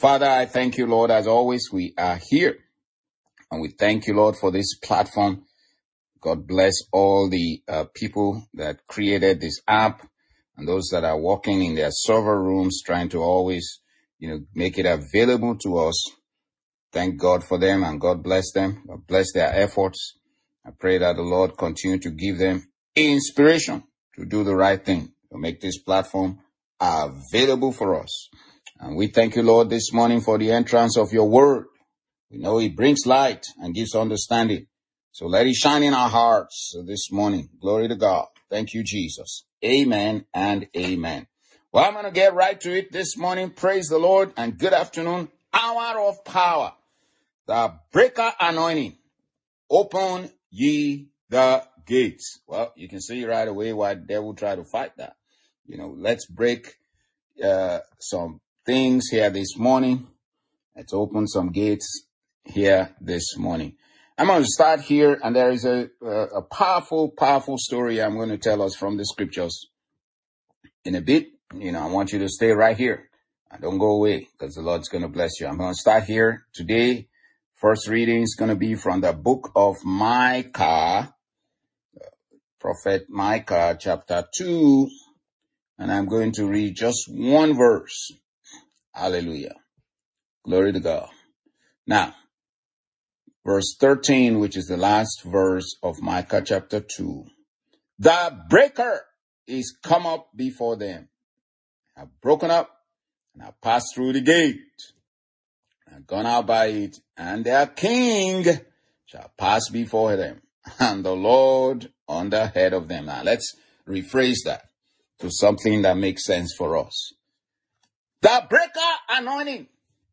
Father, I thank you, Lord. As always, we are here. And we thank you, Lord, for this platform. God bless all the people that created this app and those that are working in their server rooms, trying to always, make it available to us. Thank God for them and God bless them. God bless their efforts. I pray that the Lord continue to give them inspiration to do the right thing, to make this platform available for us. And we thank you, Lord, this morning for the entrance of your word. We know it brings light and gives understanding. So let it shine in our hearts this morning. Glory to God. Thank you, Jesus. Amen and amen. Well, I'm going to get right to it this morning. Praise the Lord and good afternoon. Hour of power. The breaker anointing. Open ye the gates. Well, you can see right away why the devil try to fight that. Let's break some things here this morning. Let's open some gates here this morning. I'm going to start here, and there is a powerful story I'm going to tell us from the scriptures in a bit. I want you to stay right here and don't go away because the Lord's going to bless you. I'm going to start here today. First reading is going to be from the book of Micah, Prophet Micah, chapter 2, and I'm going to read just one verse. Hallelujah. Glory to God. Now, verse 13, which is the last verse of Micah chapter 2. The breaker is come up before them, have broken up, and have passed through the gate, and gone out by it, and their king shall pass before them, and the Lord on the head of them. Now, let's rephrase that to something that makes sense for us. The breaker anointing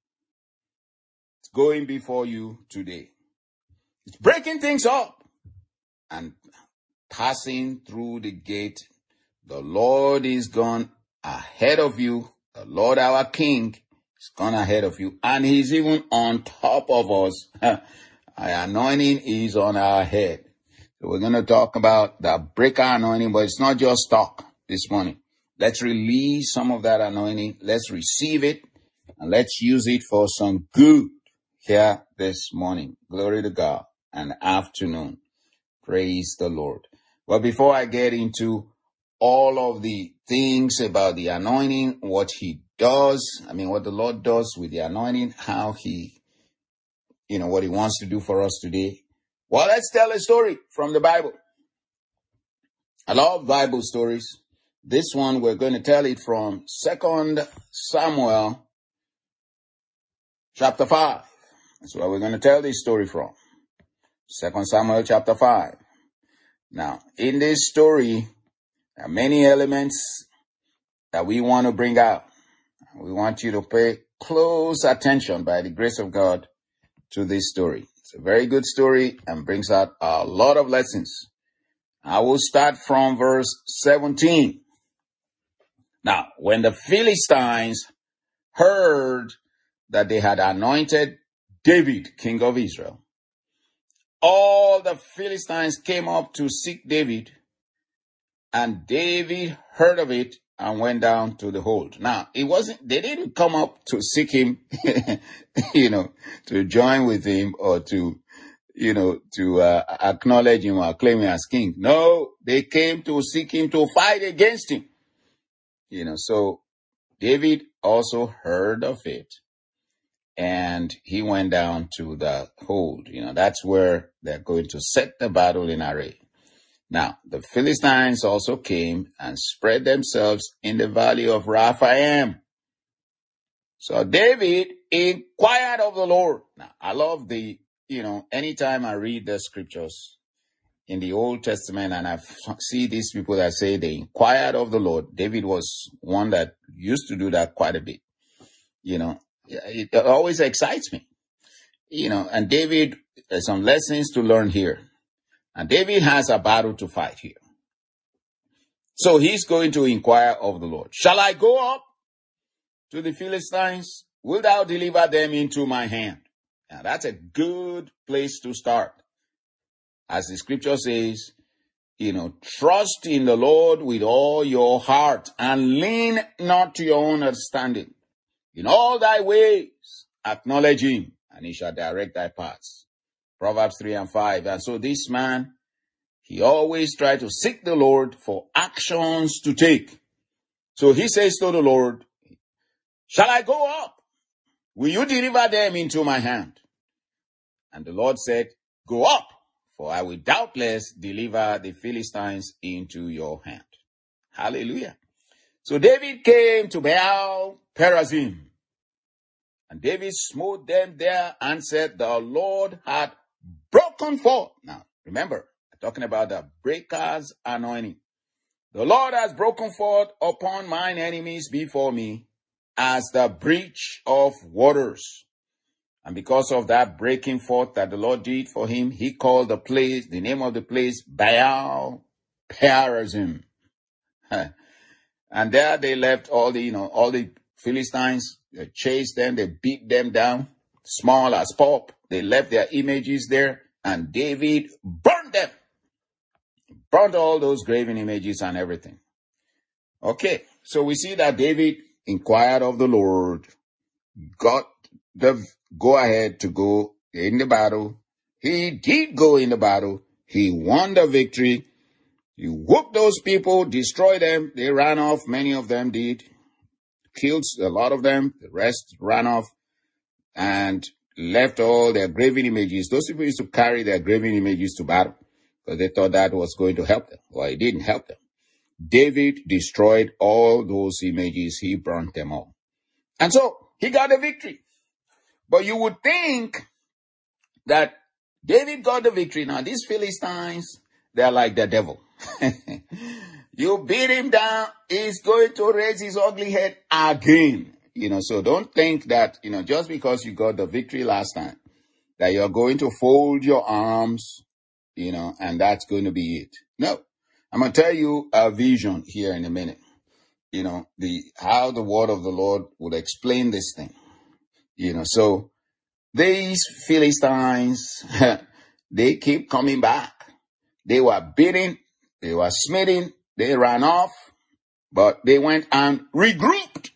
is going before you today. It's breaking things up and passing through the gate. The Lord is gone ahead of you. The Lord our King is gone ahead of you. And he's even on top of us. Our anointing is on our head. So we're going to talk about the breaker anointing, but it's not just talk this morning. Let's release some of that anointing. Let's receive it and let's use it for some good here this morning. Glory to God. And afternoon. Praise the Lord. Well, before I get into all of the things about the anointing, what he does, what the Lord does with the anointing, how he, what he wants to do for us today. Well, let's tell a story from the Bible. I love Bible stories. This one, we're going to tell it from 2 Samuel chapter 5. That's where we're going to tell this story from. 2 Samuel chapter 5. Now, in this story, there are many elements that we want to bring out. We want you to pay close attention by the grace of God to this story. It's a very good story and brings out a lot of lessons. I will start from verse 17. Now, when the Philistines heard that they had anointed David, king of Israel, all the Philistines came up to seek David, and David heard of it and went down to the hold. Now, they didn't come up to seek him, to join with him or to acknowledge him or acclaim him as king. No, they came to seek him to fight against him. So David also heard of it. And he went down to the hold. That's where they're going to set the battle in array. Now, the Philistines also came and spread themselves in the valley of Rephaim. So David inquired of the Lord. Now, I love anytime I read the scriptures in the Old Testament and I see these people that say they inquired of the Lord. David was one that used to do that quite a bit. It always excites me, and David, there's some lessons to learn here. And David has a battle to fight here. So he's going to inquire of the Lord. Shall I go up to the Philistines? Wilt thou deliver them into my hand? Now that's a good place to start. As the scripture says, trust in the Lord with all your heart and lean not to your own understanding. In all thy ways, acknowledge him, and he shall direct thy paths. Proverbs 3 and 5. And so this man, he always tried to seek the Lord for actions to take. So he says to the Lord, shall I go up? Will you deliver them into my hand? And the Lord said, go up, for I will doubtless deliver the Philistines into your hand. Hallelujah. So David came to Baal Perazim, and David smote them there and said, the Lord had broken forth. Now, remember, I'm talking about the breaker's anointing. The Lord has broken forth upon mine enemies before me as the breach of waters. And because of that breaking forth that the Lord did for him, he called the name of the place, Baal Perazim. And there they left all the Philistines. They chased them, they beat them down, small as pop. They left their images there, and David burned them. Burned all those graven images and everything. Okay, so we see that David inquired of the Lord, got the go ahead to go in the battle. He did go in the battle. He won the victory. He whooped those people, destroyed them. They ran off. Many of them did. Killed a lot of them. The rest ran off and left all their graven images. Those people used to carry their graven images to battle because they thought that was going to help them. Well, it didn't help them. David destroyed all those images. He burnt them all. And so he got the victory. But you would think that David got the victory. Now, these Philistines, they're like the devil. You beat him down, he's going to raise his ugly head again. So don't think that, just because you got the victory last time, that you're going to fold your arms, and that's going to be it. No. I'm going to tell you a vision here in a minute. How the word of the Lord would explain this thing. So these Philistines, they keep coming back. They were beaten, they were smitten, they ran off, but they went and regrouped.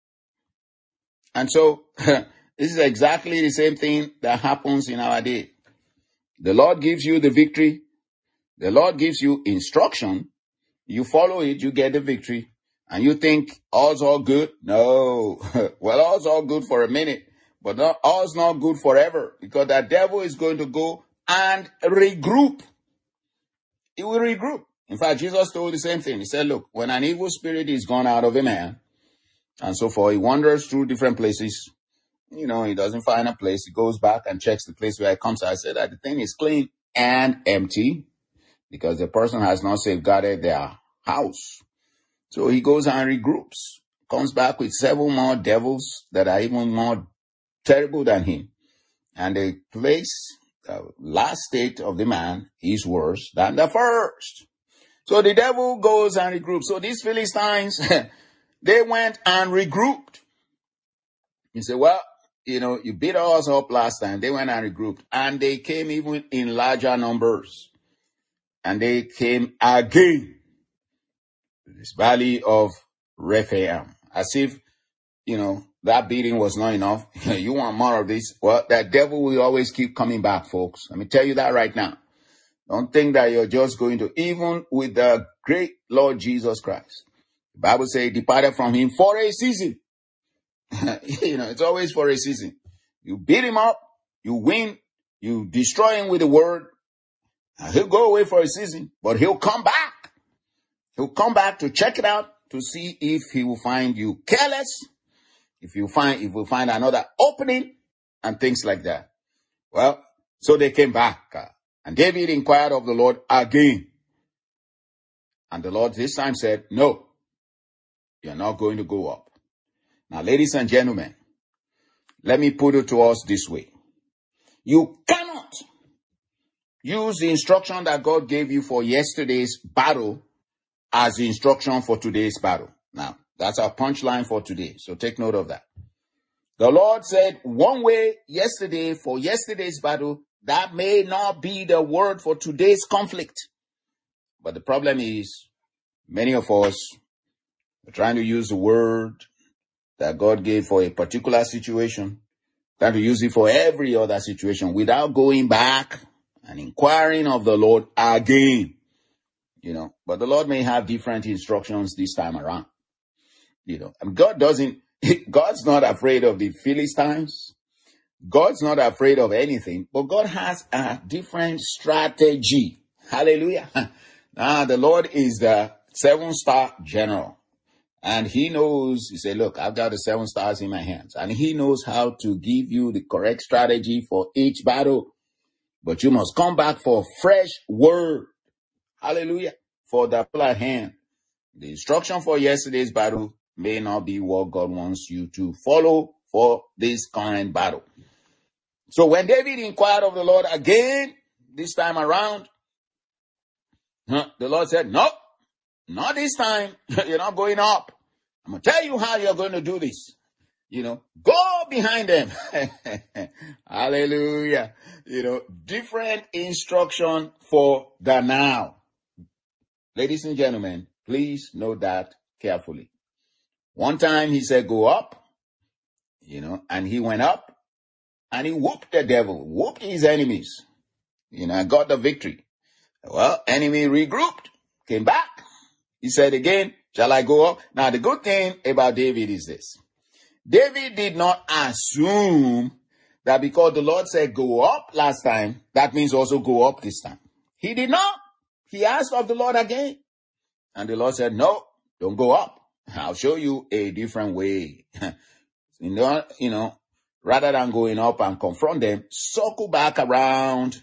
And so this is exactly the same thing that happens in our day. The Lord gives you the victory. The Lord gives you instruction. You follow it, you get the victory. And you think all's all good? No. Well, all's all good for a minute, but all's not good forever, because the devil is going to go and regroup. He will regroup. In fact, Jesus told the same thing. He said, look, when an evil spirit is gone out of a man, and so forth, he wanders through different places. He doesn't find a place. He goes back and checks the place where it comes out. I said that the thing is clean and empty because the person has not safeguarded their house. So he goes and regroups, comes back with 7 more devils that are even more terrible than him. And the place, the last state of the man is worse than the first. So the devil goes and regroups. So these Philistines, they went and regrouped. You say, well, you beat us up last time. They went and regrouped. And they came even in larger numbers. And they came again to this valley of Rephaim. As if, that beating was not enough. You want more of this? Well, that devil will always keep coming back, folks. Let me tell you that right now. Don't think that you're just going to, even with the great Lord Jesus Christ. The Bible says, departed from him for a season. It's always for a season. You beat him up, you win, you destroy him with the word. He'll go away for a season, but he'll come back. He'll come back to check it out, to see if he will find you careless, if we'll find another opening and things like that. Well, so they came back. And David inquired of the Lord again. And the Lord this time said, no, you're not going to go up. Now, ladies and gentlemen, let me put it to us this way. You cannot use the instruction that God gave you for yesterday's battle as the instruction for today's battle. Now, that's our punchline for today. So take note of that. The Lord said one way yesterday for yesterday's battle. That may not be the word for today's conflict. But the problem is, many of us are trying to use the word that God gave for a particular situation, try to use it for every other situation without going back and inquiring of the Lord again. But the Lord may have different instructions this time around. And God's not afraid of the Philistines. God's not afraid of anything, but God has a different strategy. Hallelujah. Now, the Lord is the 7-star general. And he knows, he said, look, I've got the 7 stars in my hands. And he knows how to give you the correct strategy for each battle. But you must come back for a fresh word. Hallelujah. For the plan hand. The instruction for yesterday's battle may not be what God wants you to follow for this current battle. So when David inquired of the Lord again, this time around, the Lord said, no, not this time. You're not going up. I'm going to tell you how you're going to do this. Go behind them. Hallelujah. Different instruction for the now. Ladies and gentlemen, please note that carefully. One time he said, go up, and he went up and he whooped the devil, whooped his enemies, and got the victory. Well, enemy regrouped, came back. He said again, shall I go up? Now, the good thing about David is this. David did not assume that because the Lord said go up last time, that means also go up this time. He did not. He asked of the Lord again. And the Lord said, no, don't go up. I'll show you a different way. Rather than going up and confront them, circle back around.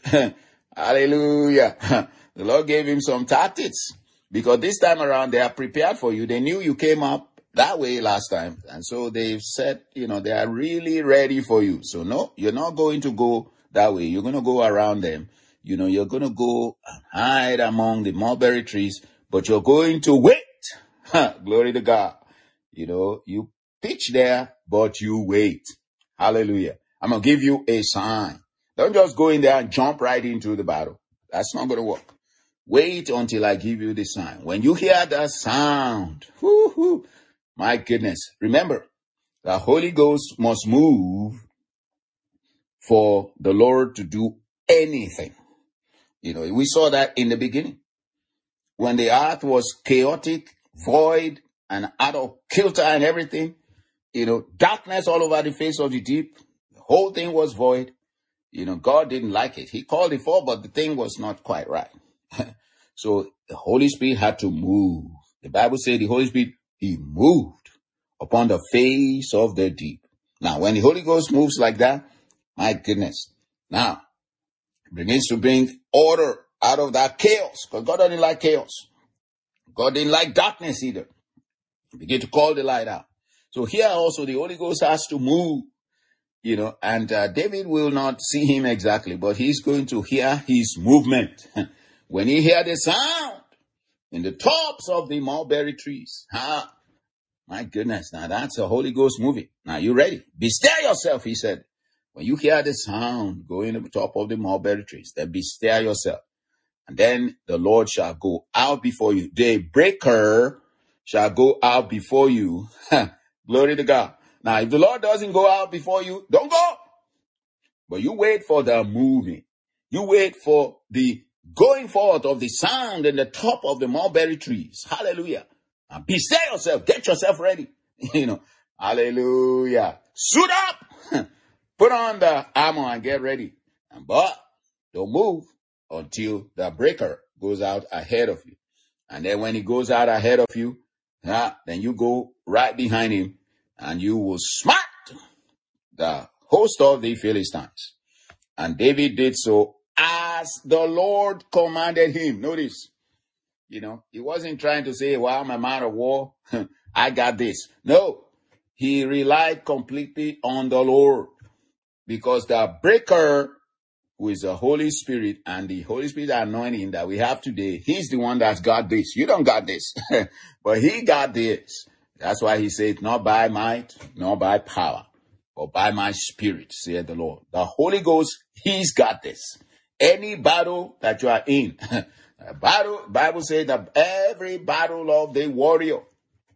Hallelujah. The Lord gave him some tactics. Because this time around, they are prepared for you. They knew you came up that way last time. And so they've said, they are really ready for you. So no, you're not going to go that way. You're going to go around them. You're going to go and hide among the mulberry trees, but you're going to wait. Glory to God. You pitch there, but you wait. Hallelujah. I'm going to give you a sign. Don't just go in there and jump right into the battle. That's not going to work. Wait until I give you the sign. When you hear that sound, my goodness, remember, the Holy Ghost must move for the Lord to do anything. We saw that in the beginning. When the earth was chaotic, void, and out of kilter and everything, darkness all over the face of the deep, the whole thing was void. God didn't like it. He called it forth, but the thing was not quite right. So the Holy Spirit had to move. The Bible said the Holy Spirit, he moved upon the face of the deep. Now, when the Holy Ghost moves like that, my goodness. Now, it begins to bring order out of that chaos. Because God doesn't like chaos. God didn't like darkness either. Begin to call the light out. So here also the Holy Ghost has to move. And David will not see him exactly, but he's going to hear his movement. When he hear the sound in the tops of the mulberry trees. My goodness, now that's the Holy Ghost moving. Now you ready? Bestir yourself, he said. When you hear the sound going to the top of the mulberry trees, then bestir yourself. And then the Lord shall go out before you. The breaker shall go out before you. Glory to God. Now, if the Lord doesn't go out before you, don't go. But you wait for the moving. You wait for the going forth of the sound in the top of the mulberry trees. Hallelujah. And bestir yourself. Get yourself ready. Hallelujah. Suit up. Put on the armor and get ready. But don't move until the breaker goes out ahead of you. And then when he goes out ahead of you, then you go right behind him and you will smite the host of the Philistines. And David did so as the Lord commanded him. Notice, he wasn't trying to say, well, I'm a man of war. I got this. No, he relied completely on the Lord because the breaker, who is the Holy Spirit, and the Holy Spirit anointing that we have today, he's the one that's got this. You don't got this, but he got this. That's why he said, not by might, nor by power, but by my spirit, said the Lord. The Holy Ghost, he's got this. Any battle that you are in, Bible says that every battle of the warrior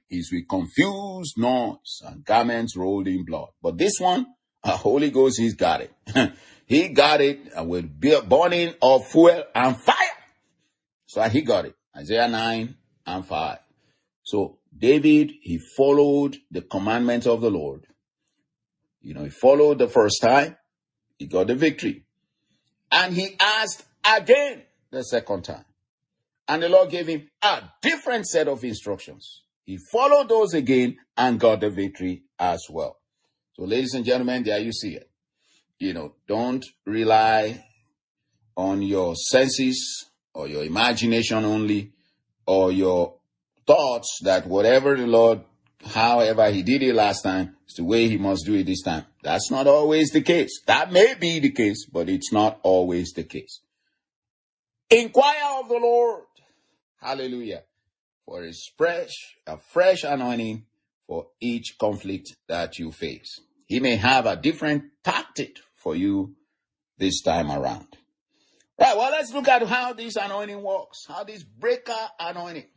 is with confused noise and garments rolled in blood. But this one, Holy Ghost, he's got it. He got it with burning of fuel and fire. So he got it. Isaiah 9 and 5. So David, he followed the commandments of the Lord. He followed the first time. He got the victory. And he asked again the second time. And the Lord gave him a different set of instructions. He followed those again and got the victory as well. So ladies and gentlemen, there you see it. Don't rely on your senses or your imagination only, or your thoughts that whatever the Lord, however he did it last time, is the way he must do it this time. That's not always the case. That may be the case, but it's not always the case. Inquire of the Lord, hallelujah, for a fresh anointing for each conflict that you face. He may have a different tactic for you this time around. Right, well, let's look at how this anointing works, how this breaker anointing,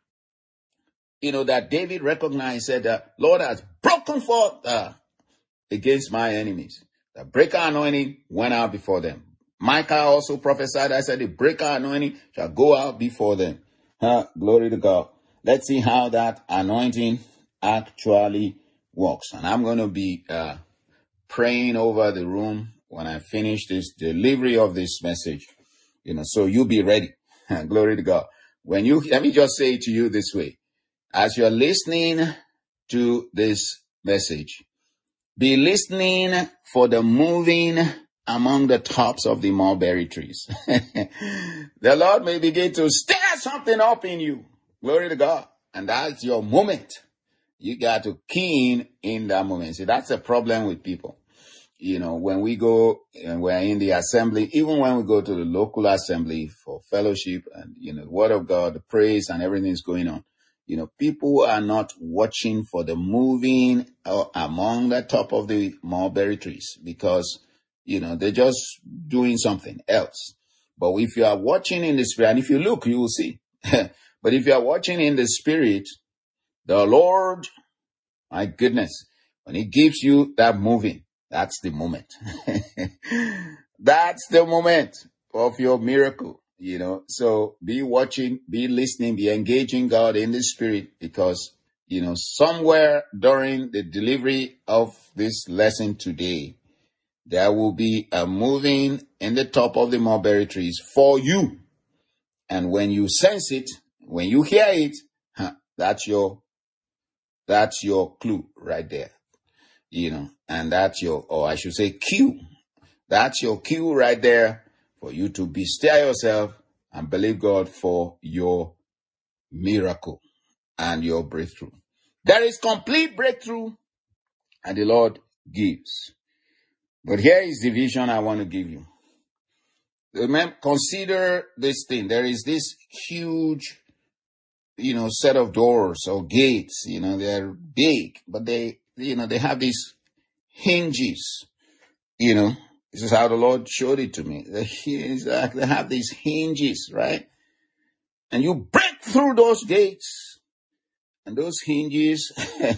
that David recognized, said, the Lord has broken forth against my enemies. The breaker anointing went out before them. Micah also prophesied, I said, the breaker anointing shall go out before them. Glory to God. Let's see how that anointing actually works. And I'm going to be praying over the room when I finish this delivery of this message. So you be ready. Glory to God. Let me just say it to you this way. As you're listening to this message, be listening for the moving among the tops of the mulberry trees. The Lord may begin to stir something up in you. Glory to God. And that's your moment. You got to key in that moment. See, that's a problem with people. When we go and we're in the assembly, even when we go to the local assembly for fellowship and, the word of God, the praise and everything's going on, people are not watching for the moving among the top of the mulberry trees because, they're just doing something else. But if you are watching in the spirit, and if you look, you will see. But if you are watching in the spirit, the Lord, my goodness, when he gives you that moving, that's the moment. That's the moment of your miracle, So be watching, be listening, be engaging God in the spirit because, somewhere during the delivery of this lesson today, there will be a moving in the top of the mulberry trees for you. And when you sense it, when you hear it, that's your clue right there. And that's or I should say cue. That's your cue right there for you to bestir yourself and believe God for your miracle and your breakthrough. There is complete breakthrough and the Lord gives. But here is the vision I want to give you. Remember, consider this thing. There is this huge, set of doors or gates, they're big, but they have these hinges, This is how the Lord showed it to me. They have these hinges, right? And you break through those gates and those hinges,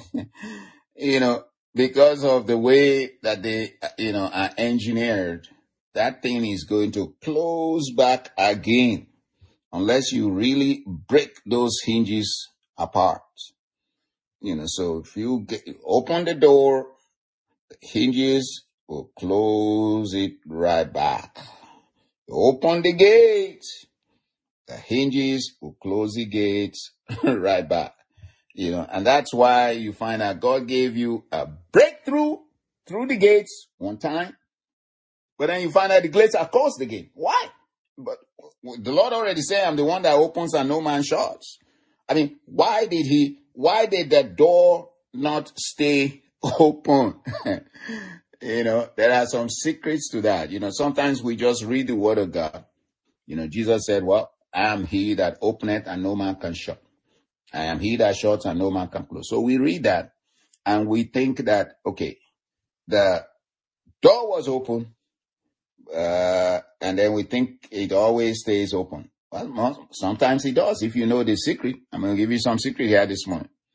because of the way that they, are engineered, that thing is going to close back again unless you really break those hinges apart. So if you open the door, the hinges will close it right back. You open the gate, the hinges will close the gates right back. And that's why you find out God gave you a breakthrough through the gates one time, but then you find out the gates are closed again. Why? But the Lord already said, I'm the one that opens and no man shuts. I mean, why did the door not stay open? There are some secrets to that. Sometimes we just read the word of God. Jesus said, well, I am he that openeth and no man can shut. I am he that shuts and no man can close. So we read that and we think that, okay, the door was open, and then we think it always stays open. Well, sometimes it does if you know the secret. I'm going to give you some secret here this morning.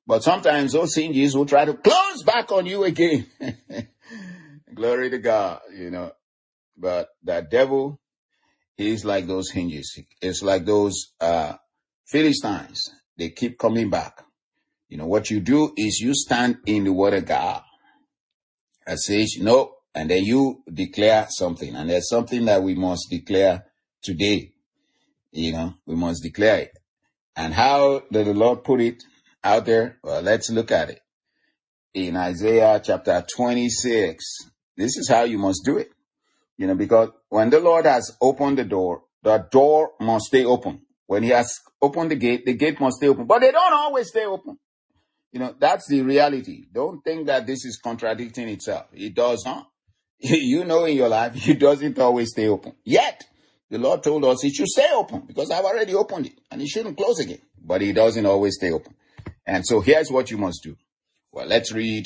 But sometimes those hinges will try to close back on you again. Glory to God, But the devil, he's like those hinges. It's like those Philistines. They keep coming back. What you do is you stand in the word of God that says no, and then you declare something. And there's something that we must declare today. We must declare it. And how did the Lord put it out there? Well, let's look at it. In Isaiah chapter 26, this is how you must do it. Because when the Lord has opened the door must stay open. When he has opened the gate must stay open. But they don't always stay open. That's the reality. Don't think that this is contradicting itself. It does not. In your life, it doesn't always stay open. Yet, the Lord told us it should stay open because I've already opened it and it shouldn't close again. But it doesn't always stay open. And so here's what you must do. Well, let's read,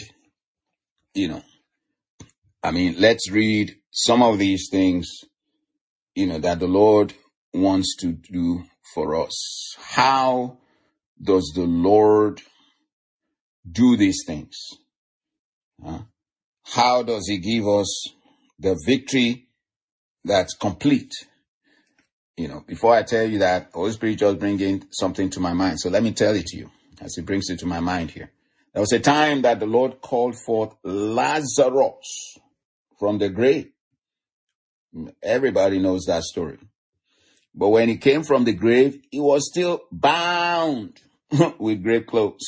let's read some of these things, that the Lord wants to do for us. How does the Lord do these things? How does he give us the victory that's complete? Before I tell you that, Holy Spirit just bringing something to my mind. So let me tell it to you as he brings it to my mind here. There was a time that the Lord called forth Lazarus from the grave. Everybody knows that story. But when he came from the grave, he was still bound with grave clothes.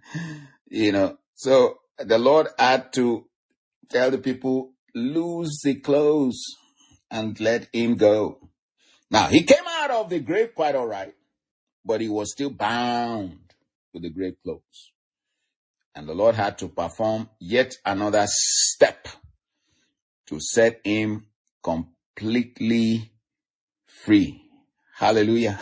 So the Lord had to tell the people, loose the clothes and let him go. Now, he came out of the grave quite all right, but he was still bound with the grave clothes. And the Lord had to perform yet another step to set him completely free. Hallelujah.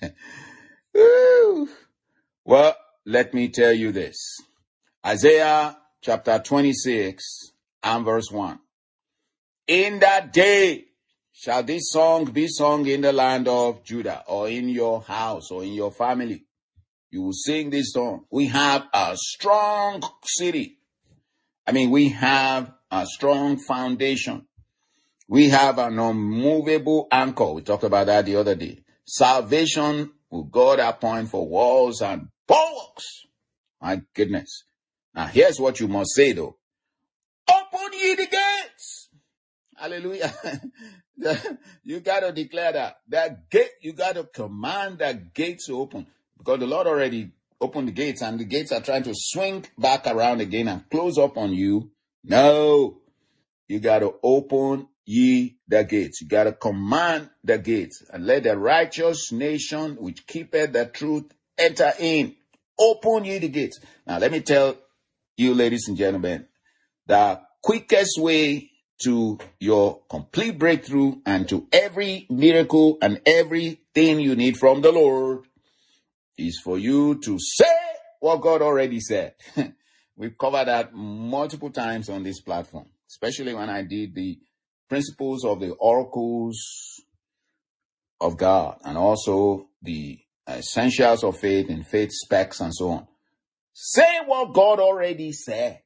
Well, let me tell you this. Isaiah chapter 26 and verse 1. In that day shall this song be sung in the land of Judah, or in your house, or in your family. You will sing this song. We have a strong city. We have a strong foundation. We have an unmovable anchor. We talked about that the other day. Salvation will God appoint for walls and bulwarks. My goodness. Now here's what you must say though. Open ye the gates. Hallelujah. You got to declare that gate, you got to command that gate to open. Because the Lord already opened the gates and the gates are trying to swing back around again and close up on you. No. You got to open ye the gates. You got to command the gates and let the righteous nation which keepeth the truth enter in. Open ye the gates. Now let me tell you, ladies and gentlemen, the quickest way to your complete breakthrough and to every miracle and everything you need from the Lord is for you to say what God already said. We've covered that multiple times on this platform, especially when I did the principles of the oracles of God and also the essentials of faith and faith specs and so on. Say what God already said.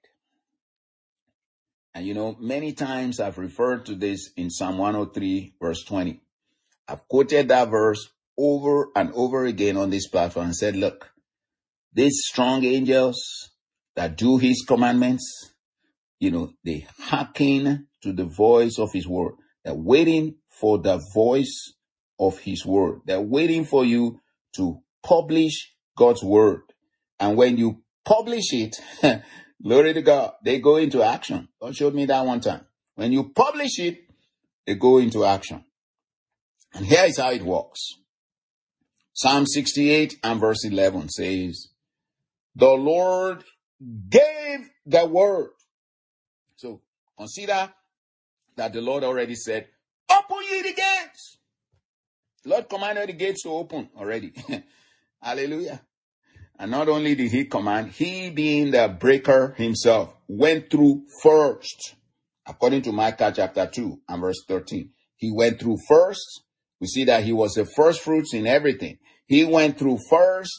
And many times I've referred to this in Psalm 103 verse 20. I've quoted that verse over and over again on this platform and said, look, these strong angels that do his commandments, they hearken to the voice of his word. They're waiting for the voice of his word. They're waiting for you to publish God's word. And when you publish it, glory to God, they go into action. God showed me that one time. When you publish it, they go into action. And here is how it works. Psalm 68 and verse 11 says, the Lord gave the word. So consider that the Lord already said, open ye the gates. The Lord commanded the gates to open already. Hallelujah. And not only did he command, he being the breaker himself went through first. According to Micah chapter 2 and verse 13. He went through first. We see that he was the first fruits in everything. He went through first.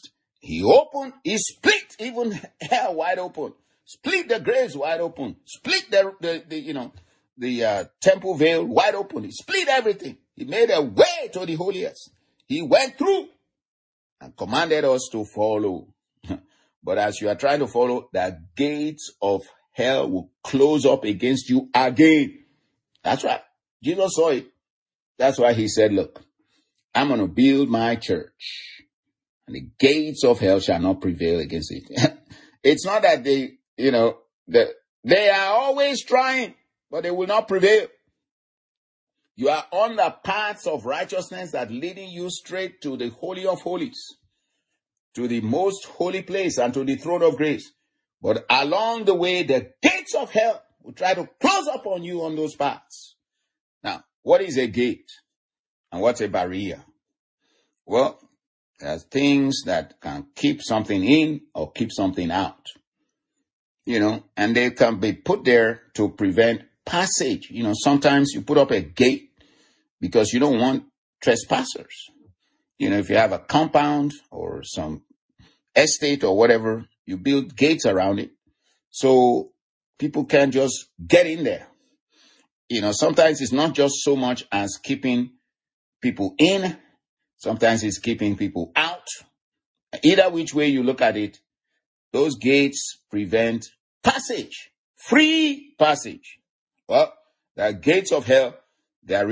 He split even hell wide open, split the graves wide open, split the temple veil wide open. He split everything. He made a way to the holiest. He went through and commanded us to follow. But as you are trying to follow, the gates of hell will close up against you again. That's right. Jesus saw it. That's why he said, look, I'm going to build my church, and the gates of hell shall not prevail against it. It's not that they are always trying, but they will not prevail. You are on the paths of righteousness that leading you straight to the Holy of Holies, to the most holy place and to the throne of grace. But along the way, the gates of hell will try to close up on you on those paths. Now, what is a gate and what's a barrier? Well, there's things that can keep something in or keep something out, and they can be put there to prevent passage. Sometimes you put up a gate because you don't want trespassers. If you have a compound or some estate or whatever, you build gates around it so people can't just get in there. Sometimes it's not just so much as keeping people in. Sometimes it's keeping people out. Either which way you look at it, those gates prevent passage, free passage. Well, the gates of hell, their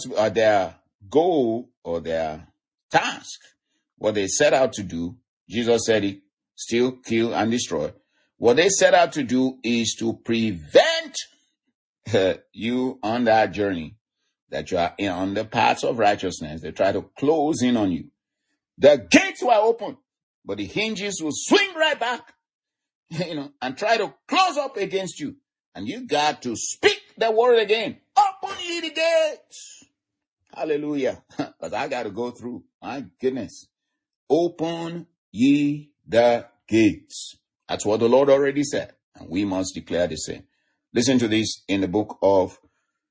goal or their task, what they set out to do, Jesus said it, steal, kill, and destroy. What they set out to do is to prevent you on that journey that you are on the paths of righteousness. They try to close in on you. The gates were open, but the hinges will swing right back, and try to close up against you. And you got to speak the word again. Open ye the gates. Hallelujah. Because I got to go through. My goodness. Open ye the gates. That's what the Lord already said. And we must declare the same. Listen to this in the book of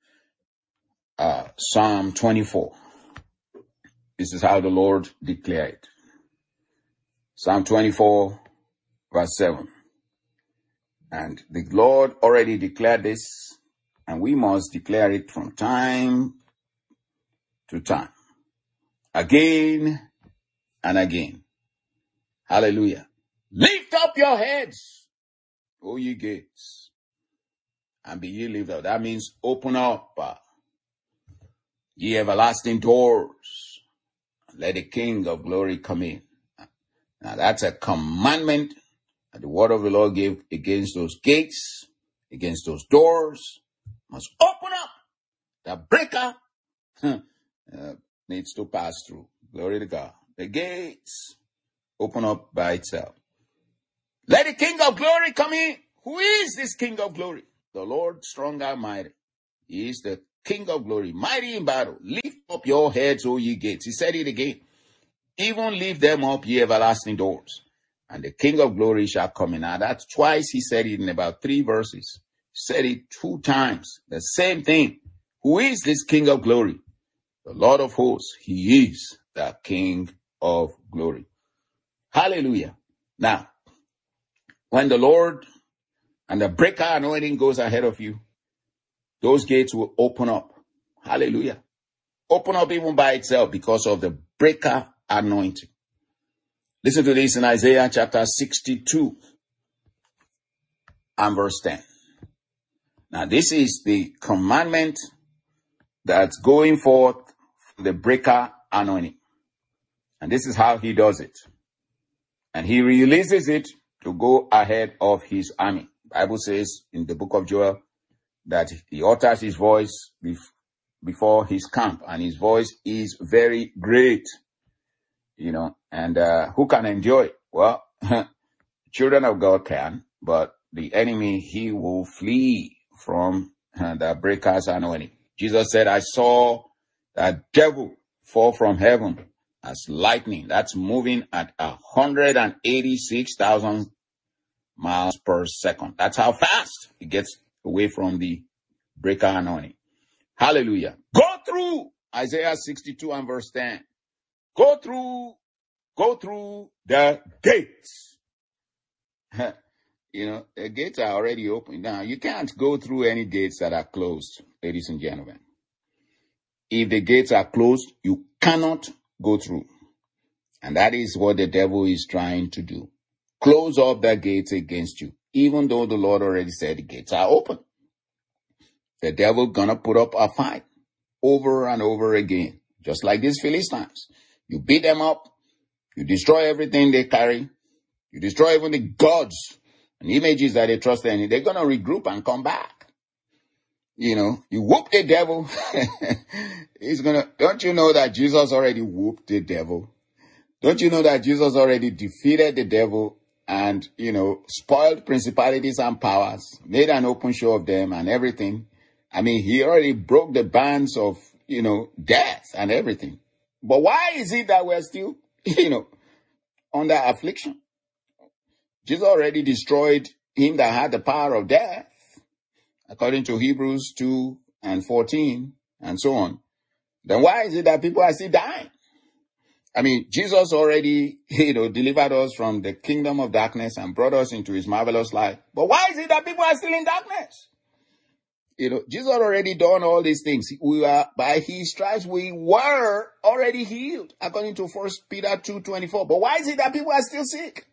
Psalm 24. This is how the Lord declared it. Psalm 24, verse 7. And the Lord already declared this, and we must declare it from time to time, again and again. Hallelujah. Lift up your heads, O ye gates, and be ye lifted up. That means open up, ye everlasting doors. Let the King of glory come in. Now that's a commandment that the word of the Lord gave against those gates, against those doors. Must open up. The breaker needs to pass through. Glory to God. The gates open up by itself. Let the King of glory come in. Who is this King of glory? The Lord strong and mighty. He is the King of glory, mighty in battle. Lift up your heads, O ye gates. He said it again. Even lift them up, ye everlasting doors, and the King of glory shall come in. Now that's twice he said it in about 3 verses. He said it 2 times. The same thing. Who is this King of glory? The Lord of hosts. He is the King of glory. Hallelujah. Now, when the Lord and the breaker anointing goes ahead of you, those gates will open up. Hallelujah. Open up even by itself because of the breaker anointing. Listen to this in Isaiah chapter 62 and verse 10. Now this is the commandment that's going forth from the breaker anointing. And this is how he does it. And he releases it to go ahead of his army. The Bible says in the book of Joel that he utters his voice before his camp, and his voice is very great, and who can endure it? Well, children of God can, but the enemy, he will flee from the breaker's anointing. Jesus said, I saw the devil fall from heaven as lightning. That's moving at 186,000 miles per second. That's how fast it gets away from the breaker anointing. Hallelujah. Go through Isaiah 62 and verse 10. Go through Go through the gates. The gates are already open. Now, you can't go through any gates that are closed, ladies and gentlemen. If the gates are closed, you cannot go through. And that is what the devil is trying to do. Close up the gates against you, even though the Lord already said the gates are open. The devil gonna put up a fight over and over again, just like these Philistines. You beat them up, you destroy everything they carry, you destroy even the gods and images that they trust in. They're gonna regroup and come back. You whoop the devil. Don't you know that Jesus already whooped the devil? Don't you know that Jesus already defeated the devil and, spoiled principalities and powers, made an open show of them and everything? I mean, he already broke the bands of, death and everything. But why is it that we're still, under affliction? Jesus already destroyed him that had the power of death, according to Hebrews 2:14 and so on. Then why is it that people are still dying? I mean, Jesus already, delivered us from the kingdom of darkness and brought us into his marvelous light. But why is it that people are still in darkness? Jesus already done all these things. By his stripes, we were already healed, according to 1 Peter 2:24. But why is it that people are still sick?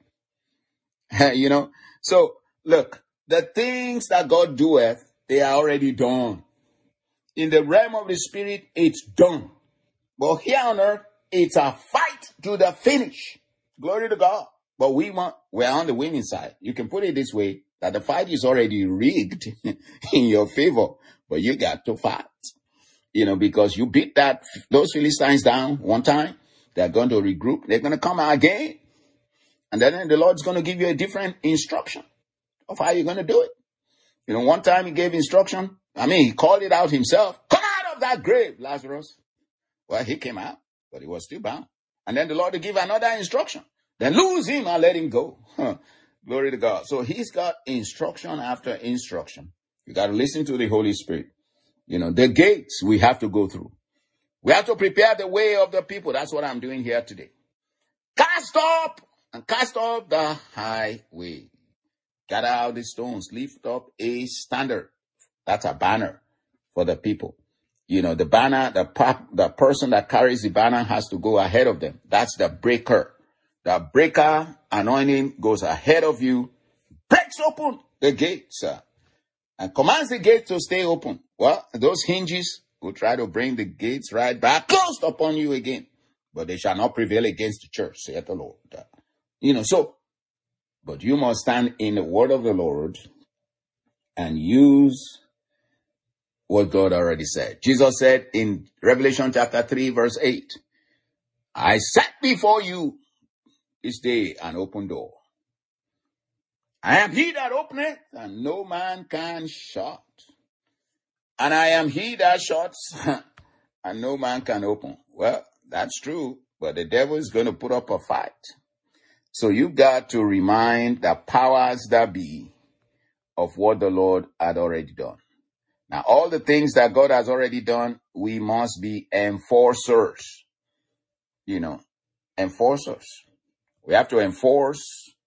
So look, the things that God doeth, they are already done. In the realm of the spirit, it's done. But here on earth, it's a fight to the finish. Glory to God. But we're on the winning side. You can put it this way, that the fight is already rigged in your favor, but you got to fight. Because you beat those Philistines down one time, they're going to regroup. They're going to come out again. And then the Lord's going to give you a different instruction of how you're going to do it. One time he gave instruction. He called it out himself. Come out of that grave, Lazarus. Well, he came out, but he was still bound. And then the Lord will give another instruction. Then lose him and let him go. Glory to God. So he's got instruction after instruction. You got to listen to the Holy Spirit. The gates we have to go through. We have to prepare the way of the people. That's what I'm doing here today. Cast up the highway. Gather out the stones. Lift up a standard. That's a banner for the people. The banner, the person that carries the banner has to go ahead of them. That's the breaker. The breaker anointing goes ahead of you, breaks open the gates, and commands the gates to stay open. Well, those hinges will try to bring the gates right back closed upon you again, but they shall not prevail against the church, saith the Lord. But you must stand in the word of the Lord and use what God already said. Jesus said in Revelation chapter 3, verse 8, I set before you this day an open door. I am he that openeth, and no man can shut. And I am he that shuts, and no man can open. Well, that's true, but the devil is going to put up a fight. So you've got to remind the powers that be of what the Lord had already done. Now, all the things that God has already done, we must be enforcers. Enforcers. We have to enforce,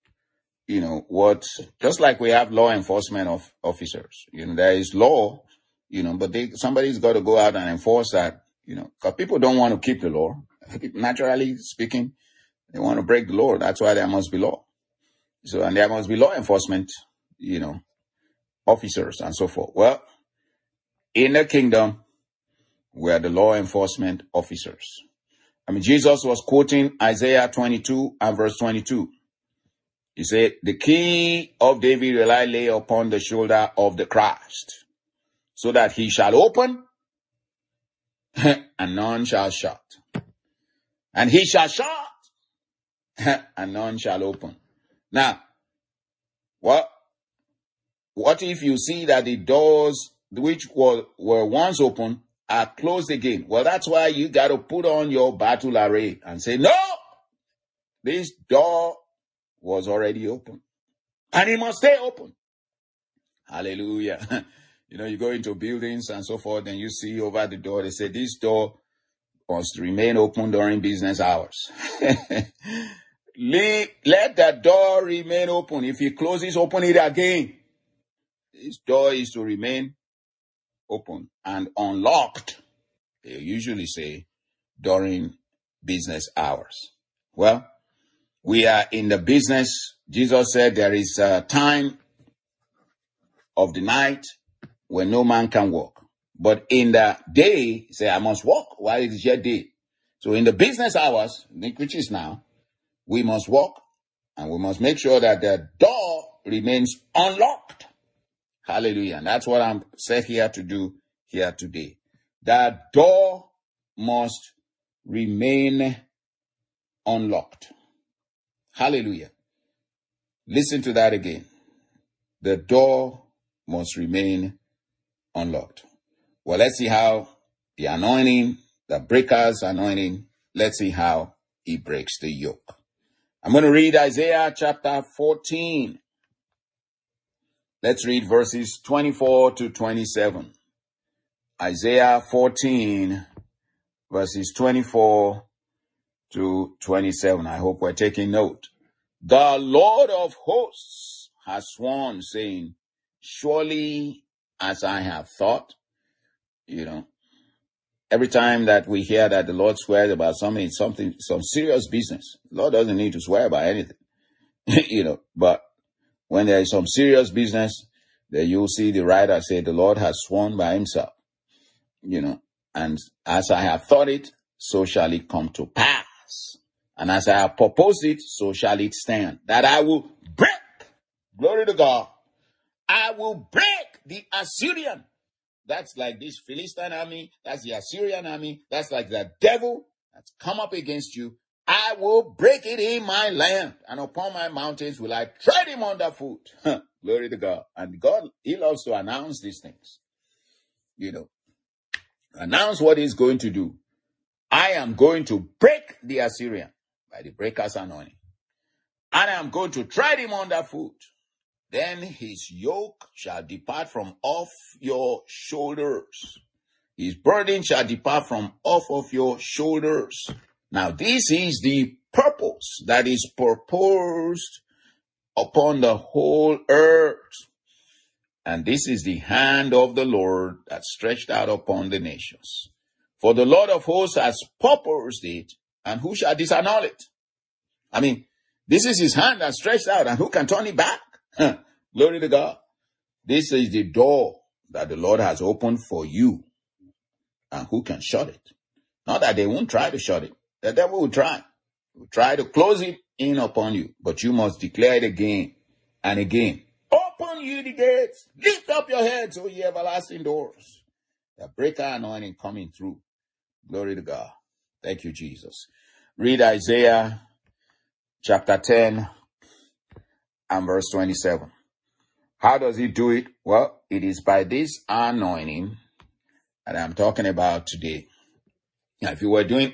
just like we have law enforcement officers. There is law, but somebody's got to go out and enforce that, because people don't want to keep the law. Naturally speaking, they want to break the law. That's why there must be law. And there must be law enforcement, officers and so forth. Well, in the kingdom, we are the law enforcement officers. Jesus was quoting Isaiah 22 and verse 22. He said, the key of David will I lay upon the shoulder of the Christ, so that he shall open and none shall shut. And he shall shut and none shall open. Now, what if you see that the doors which were once open are closed again? Well, that's why you got to put on your battle array and say, no, this door was already open and it must stay open. Hallelujah. You go into buildings and so forth and you see over the door, they say this door must remain open during business hours. Let the door remain open. If he closes, open it again. This door is to remain open and unlocked, they usually say, during business hours. Well, we are in the business. Jesus said there is a time of the night when no man can walk. But in the day, he said, I must walk while it is yet day. So in the business hours, which is now, we must walk and we must make sure that the door remains unlocked. Hallelujah. And that's what I'm set here to do here today. That door must remain unlocked. Hallelujah. Listen to that again. The door must remain unlocked. Well, let's see how the anointing, the breaker's anointing, let's see how he breaks the yoke. I'm going to read Isaiah chapter 14. Let's read verses 24 to 27. Isaiah 14, verses 24 to 27. I hope we're taking note. The Lord of hosts has sworn, saying, surely as I have thought. Every time that we hear that the Lord swears about some serious business, the Lord doesn't need to swear about anything, but when there is some serious business, then you'll see the writer say, the Lord has sworn by himself, and as I have thought it, so shall it come to pass. And as I have proposed it, so shall it stand. That I will break, glory to God, I will break the Assyrian. That's like this Philistine army. That's the Assyrian army. That's like the devil that's come up against you. I will break it in my land, and upon my mountains will I tread him underfoot. Glory to God. And God, he loves to announce these things. Announce what he's going to do. I am going to break the Assyrian by the breaker's anointing. And I am going to tread him underfoot. Then his yoke shall depart from off your shoulders. His burden shall depart from off of your shoulders. Now this is the purpose that is proposed upon the whole earth. And this is the hand of the Lord that stretched out upon the nations. For the Lord of hosts has purposed it, and who shall disannul it? This is his hand that stretched out, and who can turn it back? Glory to God. This is the door that the Lord has opened for you, and who can shut it? Not that they won't try to shut it. The devil will try. He will try to close it in upon you, but you must declare it again and again. Open ye the gates, lift up your heads, O ye everlasting doors. The breaker anointing coming through. Glory to God. Thank you, Jesus. Read Isaiah chapter 10 and verse 27. How does he do it? Well, it is by this anointing that I'm talking about today. Now, if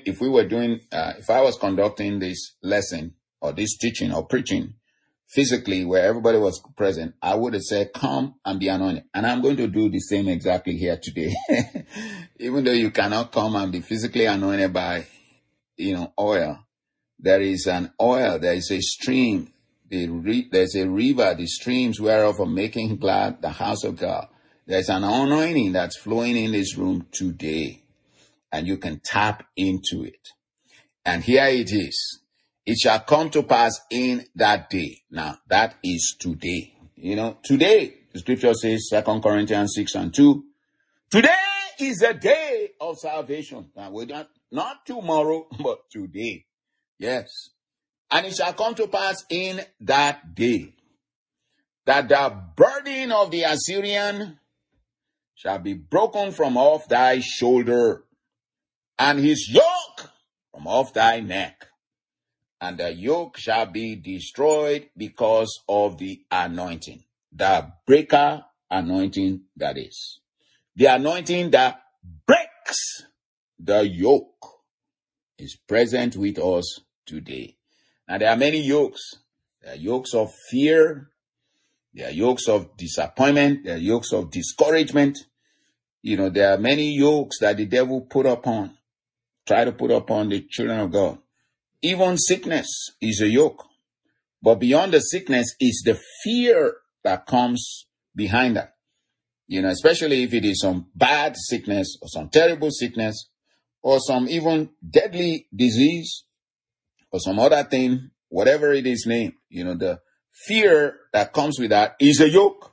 I was conducting this lesson or this teaching or preaching physically where everybody was present, I would have said, come and be anointed. And I'm going to do the same exactly here today. Even though you cannot come and be physically anointed by, oil, there is an oil, there is a stream, there's a river, the streams whereof are making glad the house of God. There's an anointing that's flowing in this room today, and you can tap into it. And here it is. It shall come to pass in that day. Now, that is today. Today, the scripture says, 2 Corinthians 6:2. Today is a day of salvation. Now, we're not tomorrow, but today. Yes. And it shall come to pass in that day that the burden of the Assyrian shall be broken from off thy shoulder, and his yoke from off thy neck. And the yoke shall be destroyed because of the anointing. The breaker anointing, that is. The anointing that breaks the yoke is present with us today. Now, there are many yokes. There are yokes of fear. There are yokes of disappointment. There are yokes of discouragement. There are many yokes that the devil put upon try to put upon the children of God. Even sickness is a yoke. But beyond the sickness is the fear that comes behind that. Especially if it is some bad sickness or some terrible sickness or some even deadly disease or some other thing, whatever it is named, the fear that comes with that is a yoke,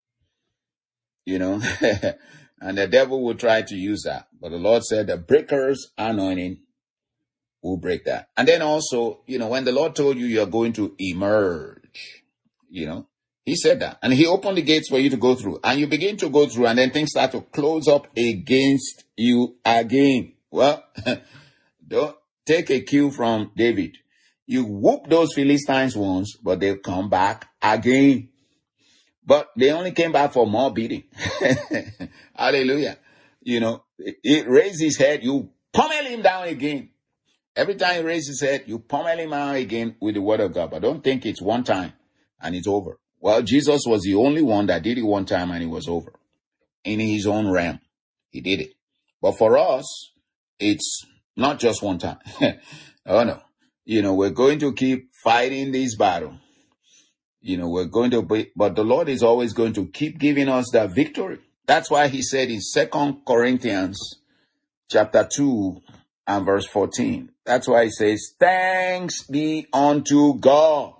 and the devil will try to use that. But the Lord said the breaker's anointing will break that. And then also, when the Lord told you you're going to emerge, he said that. And he opened the gates for you to go through. And you begin to go through, and then things start to close up against you again. Well, don't take a cue from David. You whoop those Philistines once, but they'll come back again. But they only came back for more beating. Hallelujah. He raised his head, you pummel him down again. Every time he raises his head, you pummel him down again with the word of God. But don't think it's one time and it's over. Well, Jesus was the only one that did it one time and it was over. In his own realm, he did it. But for us, it's not just one time. Oh no. We're going to keep fighting this battle. We're going to be, but the Lord is always going to keep giving us that victory. That's why he said in 2 Corinthians chapter 2 and verse 14. That's why he says, thanks be unto God,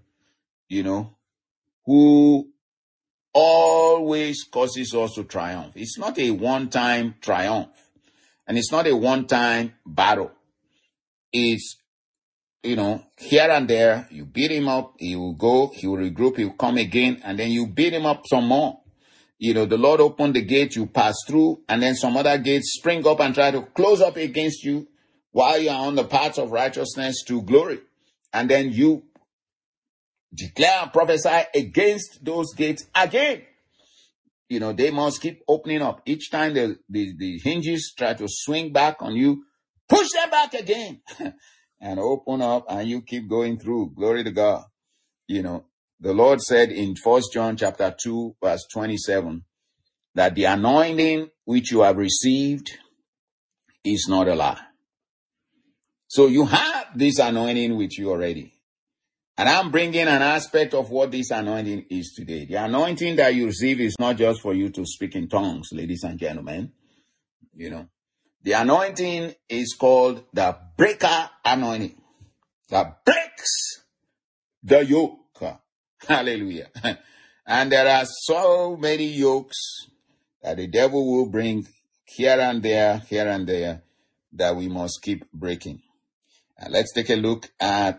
who always causes us to triumph. It's not a one-time triumph. And it's not a one-time battle. It's, here and there, you beat him up, he will go, he will regroup, he will come again, and then you beat him up some more. The Lord opened the gate, you pass through, and then some other gates spring up and try to close up against you while you are on the path of righteousness to glory. And then you declare and prophesy against those gates again. They must keep opening up. Each time the hinges try to swing back on you, push them back again and open up, and you keep going through. Glory to God. The Lord said in 1 John chapter 2, verse 27, that the anointing which you have received is not a lie. So you have this anointing with you already. And I'm bringing an aspect of what this anointing is today. The anointing that you receive is not just for you to speak in tongues, ladies and gentlemen. The anointing is called the breaker anointing. That breaks the yoke. Hallelujah. And there are so many yokes that the devil will bring here and there, that we must keep breaking. And let's take a look at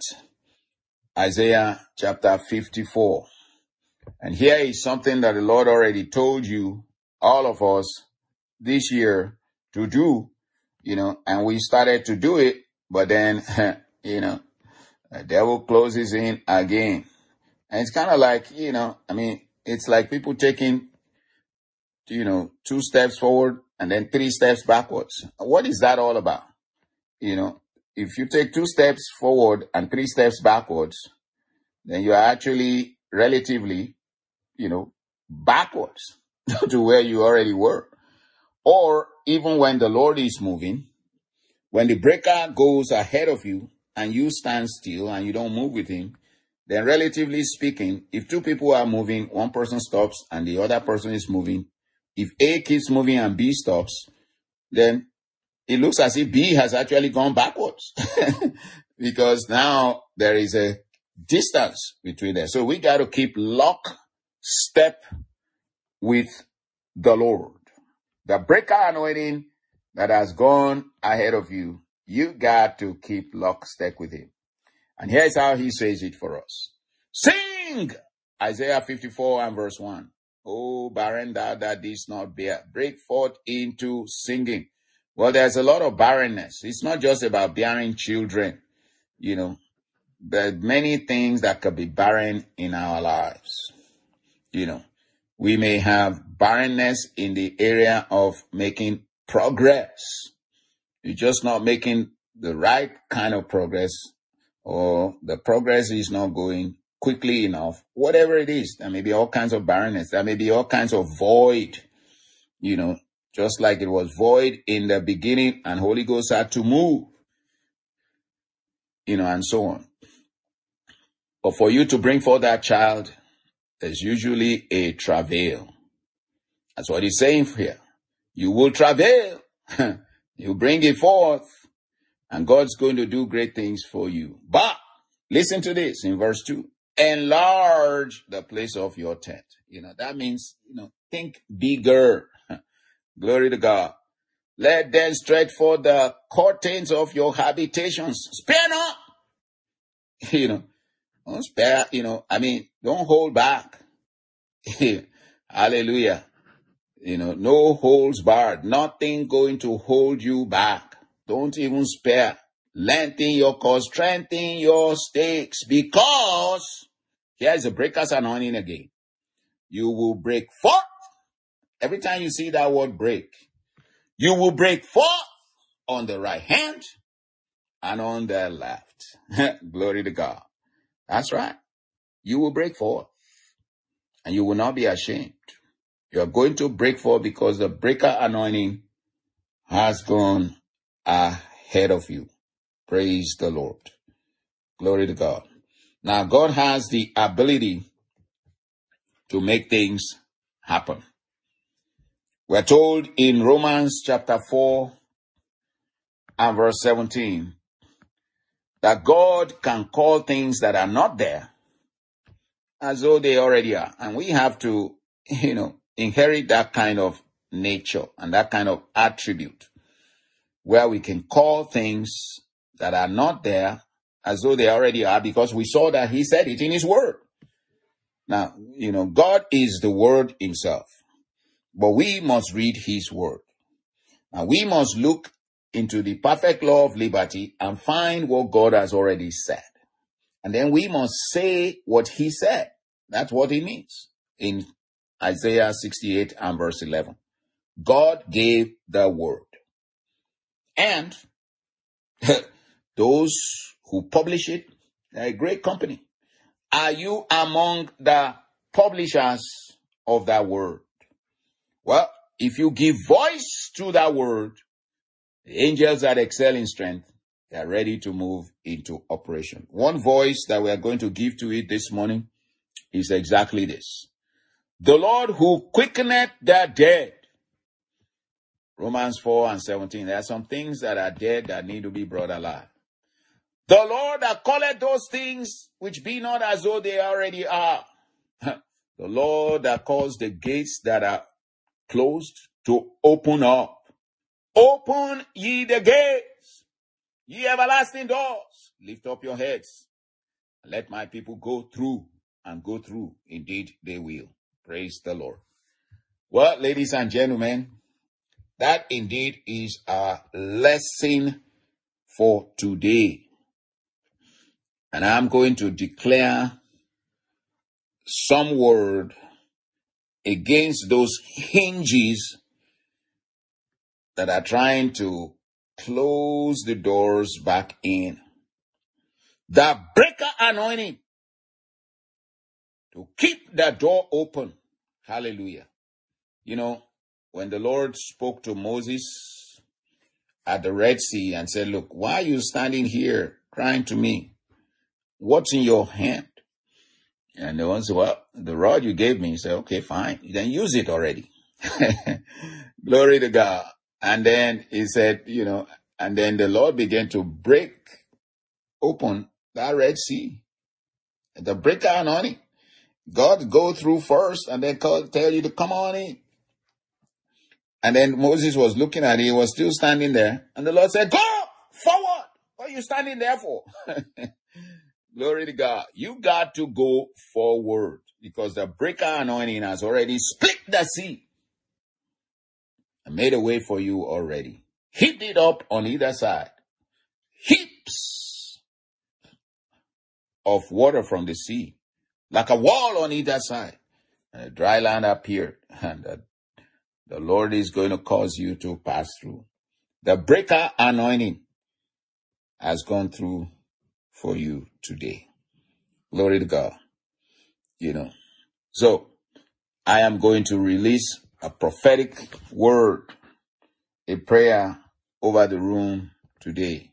Isaiah chapter 54. And here is something that the Lord already told you, all of us, this year to do, and we started to do it, but then, the devil closes in again. And it's kind of like, it's like people taking, 2 steps forward and then 3 steps backwards. What is that all about? If you take 2 steps forward and 3 steps backwards, then you are actually relatively, backwards to where you already were. Or even when the Lord is moving, when the breaker goes ahead of you and you stand still and you don't move with him, then relatively speaking, if 2 people are moving, one person stops and the other person is moving. If A keeps moving and B stops, then it looks as if B has actually gone backwards because now there is a distance between them. So we got to keep lockstep with the Lord. The breaker anointing that has gone ahead of you, you got to keep lockstep with him. And here's how he says it for us. Sing! Isaiah 54 and verse 1. Oh, barren thou that didst not bear, break forth into singing. Well, there's a lot of barrenness. It's not just about bearing children. There are many things that could be barren in our lives. We may have barrenness in the area of making progress. You're just not making the right kind of progress, or the progress is not going quickly enough. Whatever it is, there may be all kinds of barrenness. There may be all kinds of void, just like it was void in the beginning and Holy Ghost had to move, and so on. But for you to bring forth that child, there's usually a travail. That's what he's saying here. You will travail. You bring it forth, and God's going to do great things for you. But listen to this in verse 2. Enlarge the place of your tent. That means, think bigger. Glory to God. Let them stretch forth the curtains of your habitations. Spare not. Don't spare, don't hold back. Hallelujah. No holds barred. Nothing going to hold you back. Don't even spare. Lengthen your cause, strengthen your stakes, because here's the breaker's anointing again. You will break forth. Every time you see that word break, you will break forth on the right hand and on the left. Glory to God. That's right. You will break forth and you will not be ashamed. You are going to break forth because the breaker anointing has gone ahead of you. Praise the Lord. Glory to God. Now, God has the ability to make things happen. We're told in Romans chapter 4 and verse 17 that God can call things that are not there as though they already are. And we have to, inherit that kind of nature and that kind of attribute where we can call things that are not there as though they already are, because we saw that he said it in his word. Now, God is the word himself, but we must read his word. Now, we must look into the perfect law of liberty and find what God has already said. And then we must say what he said. That's what he means in Isaiah 68 and verse 11. God gave the word. And those who publish it, they're a great company. Are you among the publishers of that word? Well, if you give voice to that word, the angels that excel in strength, they are ready to move into operation. One voice that we are going to give to it this morning is exactly this. The Lord who quickeneth the dead. Romans 4 and 17. There are some things that are dead that need to be brought alive. The Lord that calleth those things which be not as though they already are. The Lord that calls the gates that are closed to open up. Open ye the gates, ye everlasting doors. Lift up your heads. Let my people go through and go through. Indeed, they will. Praise the Lord. Well, ladies and gentlemen, that indeed is our lesson for today. And I'm going to declare some word against those hinges that are trying to close the doors back in. The breaker anointing to keep the door open. Hallelujah. When the Lord spoke to Moses at the Red Sea and said, look, why are you standing here crying to me? What's in your hand? And the one said, well, the rod you gave me. He said, okay, fine. Then use it already. Glory to God. And then he said, and then the Lord began to break open that Red Sea. The breaker anointing. God go through first and then tell you to come on in. And then Moses was looking at it. He was still standing there. And the Lord said, go forward. What are you standing there for? Glory to God. You got to go forward because the breaker anointing has already split the sea and made a way for you already. Heaped it up on either side. Heaps of water from the sea, like a wall on either side. And a dry land appeared, and the Lord is going to cause you to pass through. The breaker anointing has gone through for you today. Glory to God. So I am going to release a prophetic word a prayer over the room today.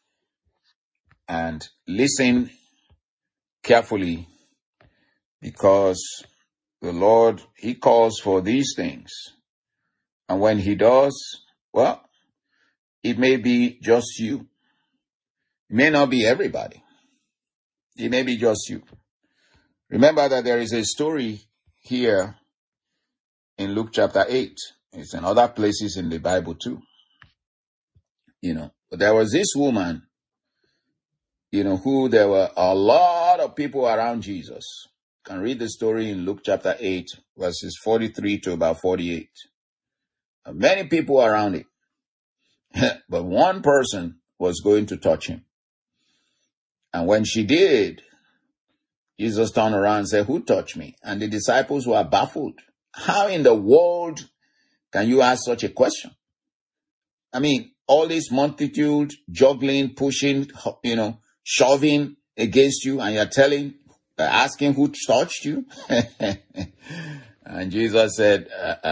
And listen carefully, because the Lord, He calls for these things. And when He does, well, it may be just you. It may not be everybody. It may be just you. Remember that there is a story here in Luke chapter 8. It's in other places in the Bible too. But there was this woman, who there were a lot of people around Jesus. You can read the story in Luke chapter 8, verses 43 to about 48. Many people around it. But one person was going to touch him. And when she did, Jesus turned around and said, "Who touched me?" And the disciples were baffled. How in the world can you ask such a question? I mean, all this multitude juggling, pushing, shoving against you, and you're asking who touched you? And Jesus said,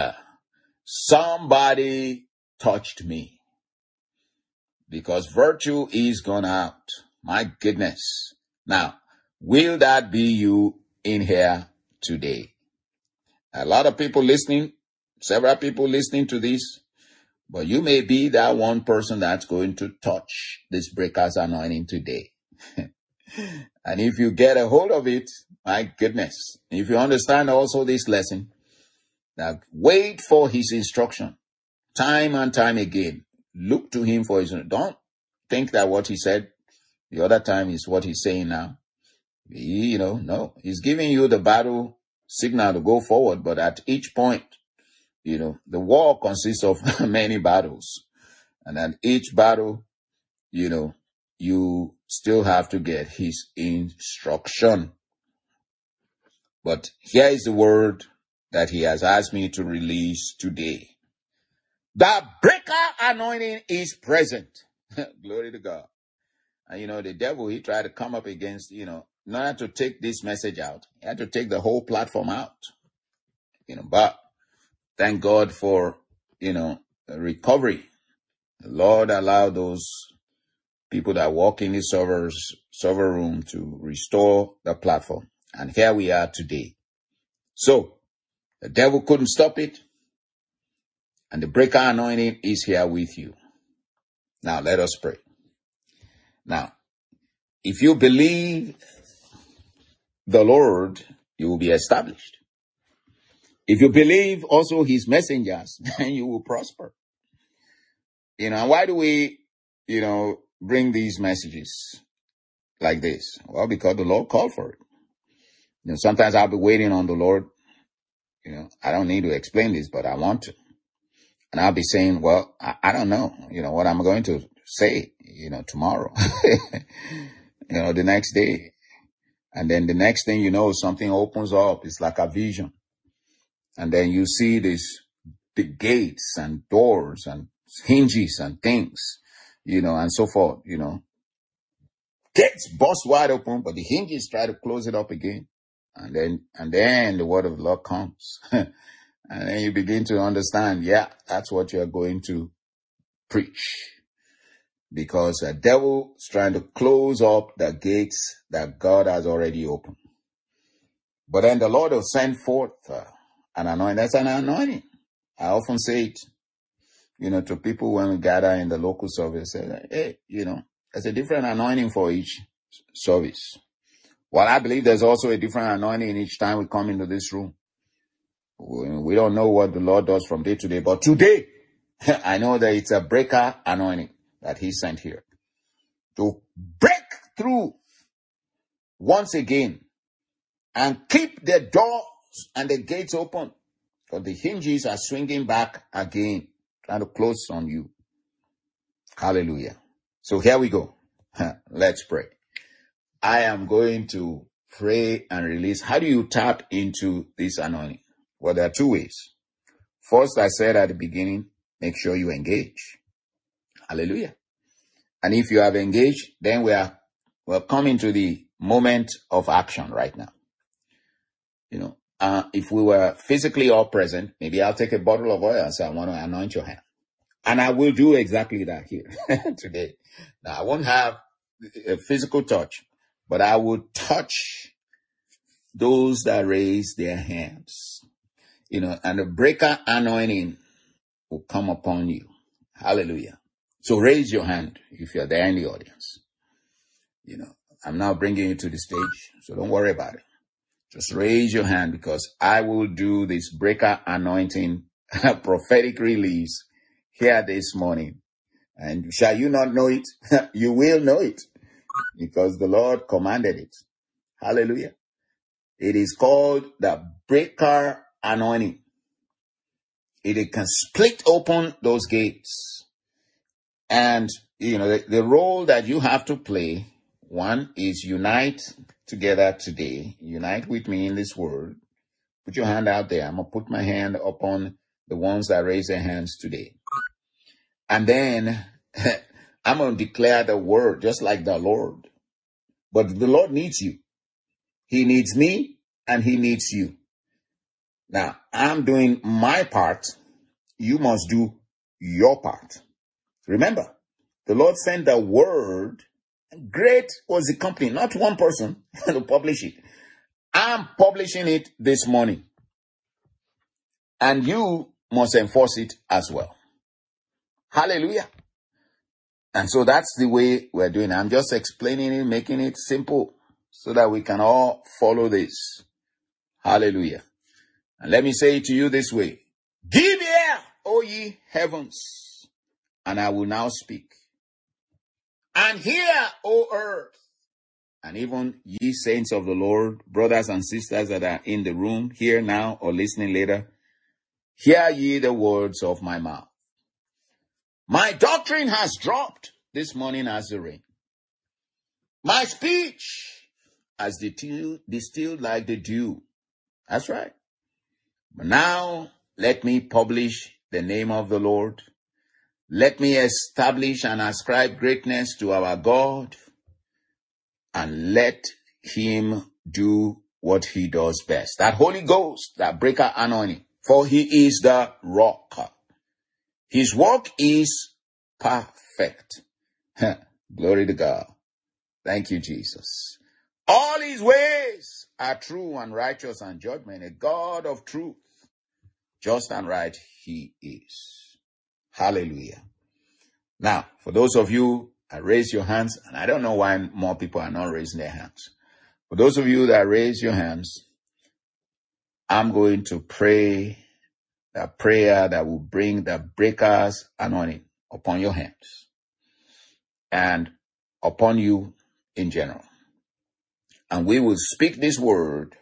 somebody touched me, because virtue is gone out. My goodness. Now, will that be you in here today? A lot of people listening, several people listening to this, but you may be that one person that's going to touch this breaker's anointing today. And if you get a hold of it, my goodness, if you understand also this lesson, now wait for His instruction time and time again. Look to Him for His. Don't think that what He said the other time is what He's saying now. No, He's giving you the battle signal to go forward, but at each point, the war consists of many battles. And at each battle, you still have to get His instruction. But here is the word that He has asked me to release today. The breaker anointing is present. Glory to God. And the devil, he tried to come up against, not to take this message out. He had to take the whole platform out. But thank God for, recovery. The Lord allowed those people that walk in the server room to restore the platform. And here we are today. So, the devil couldn't stop it. And the breaker anointing is here with you. Now, let us pray. Now, if you believe the Lord, you will be established. If you believe also His messengers, then you will prosper. And why do we, bring these messages like this? Well, because the Lord called for it. Sometimes I'll be waiting on the Lord. I don't need to explain this, but I want to. And I'll be saying, well, I don't know, what I'm going to say, tomorrow, the next day. And then the next thing you know, something opens up. It's like a vision. And then you see these big gates and doors and hinges and things, and so forth, Gates bust wide open, but the hinges try to close it up again. And then the word of the Lord comes. And then you begin to understand, that's what you're going to preach. Because the devil is trying to close up the gates that God has already opened. But then the Lord will send forth an anointing. That's an anointing. I often say it, to people when we gather in the local service. Say, hey, there's a different anointing for each service. Well, I believe there's also a different anointing each time we come into this room. We don't know what the Lord does from day to day, but today, I know that it's a breaker anointing that He sent here to break through once again and keep the doors and the gates open, because the hinges are swinging back again, trying to close on you. Hallelujah. So here we go. Let's pray. I am going to pray and release. How do you tap into this anointing? Well, there are two ways. First, I said at the beginning, make sure you engage. Hallelujah. And if you have engaged, then we're coming to the moment of action right now. If we were physically all present, maybe I'll take a bottle of oil and say, I want to anoint your hand. And I will do exactly that here today. Now, I won't have a physical touch, but I will touch those that raise their hands, and the breaker anointing will come upon you. Hallelujah. So raise your hand if you're there in the audience. I'm now bringing you to the stage, so don't worry about it. Just raise your hand because I will do this breaker anointing prophetic release here this morning. And shall you not know it? You will know it because the Lord commanded it. Hallelujah. It is called the breaker anointing. It can split open those gates. And, the role that you have to play, one is unite together today. Unite with me in this word. Put your hand out there. I'm going to put my hand upon the ones that raise their hands today. And then I'm going to declare the word just like the Lord. But the Lord needs you. He needs me and he needs you. Now, I'm doing my part. You must do your part. Remember, the Lord sent the word. Great was the company, not one person to publish it. I'm publishing it this morning. And you must enforce it as well. Hallelujah. And so that's the way we're doing it. I'm just explaining it, making it simple so that we can all follow this. Hallelujah. And let me say it to you this way. Give ear, O ye heavens, and I will now speak. And hear, O earth, and even ye saints of the Lord, brothers and sisters that are in the room here now or listening later, hear ye the words of my mouth. My doctrine has dropped this morning as the rain. My speech has distilled like the dew. That's right. But now let me publish the name of the Lord. Let me establish and ascribe greatness to our God. And let him do what he does best. That Holy Ghost, that breaker anointing. For he is the rock. His work is perfect. Glory to God. Thank you, Jesus. All his ways are true and righteous and judgment. A God of truth. Just and right he is. Hallelujah. Now, for those of you that raise your hands, and I don't know why more people are not raising their hands. For those of you that raise your hands, I'm going to pray the prayer that will bring the breaker's anointing upon your hands and upon you in general. And we will speak this word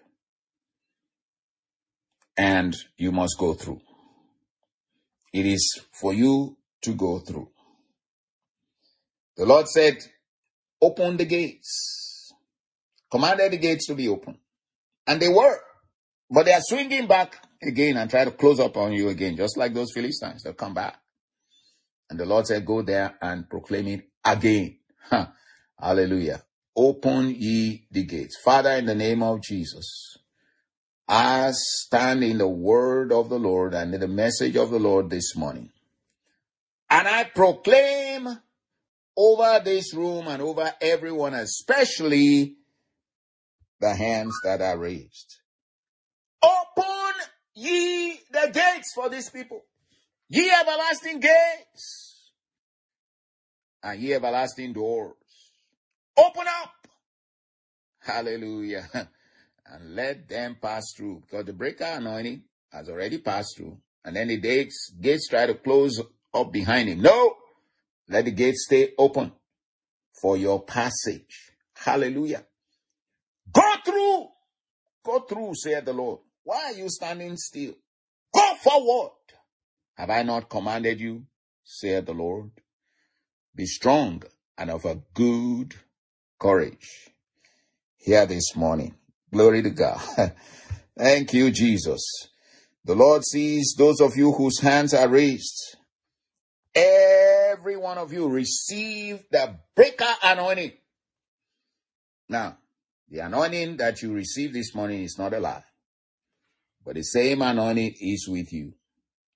and you must go through. It is for you to go through. The Lord said, open the gates. Commanded the gates to be open. And they were. But they are swinging back again and try to close up on you again, just like those Philistines. They'll come back. And the Lord said, go there and proclaim it again. Hallelujah. Open ye the gates. Father, in the name of Jesus, I stand in the word of the Lord and in the message of the Lord this morning. And I proclaim over this room and over everyone, especially the hands that are raised. Open ye the gates for these people. Ye everlasting gates and ye everlasting doors. Open up. Hallelujah. And let them pass through. Because the breaker anointing has already passed through. And then the gates try to close up behind him. No. Let the gates stay open for your passage. Hallelujah. Go through. Go through, saith the Lord. Why are you standing still? Go forward. Have I not commanded you, saith the Lord? Be strong and of a good courage. Here this morning. Glory to God. Thank you, Jesus. The Lord sees those of you whose hands are raised. Every one of you receive the breaker anointing. Now, the anointing that you received this morning is not a lie. But the same anointing is with you.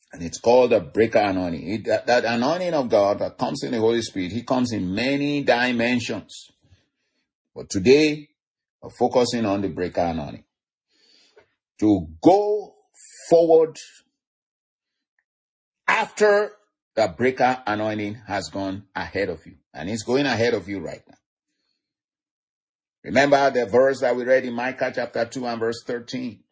And it's called the breaker anointing. That anointing of God that comes in the Holy Spirit, he comes in many dimensions. But today, we're focusing on the breaker anointing. To go forward after the breaker anointing has gone ahead of you. And it's going ahead of you right now. Remember the verse that we read in Micah chapter 2 and verse 13.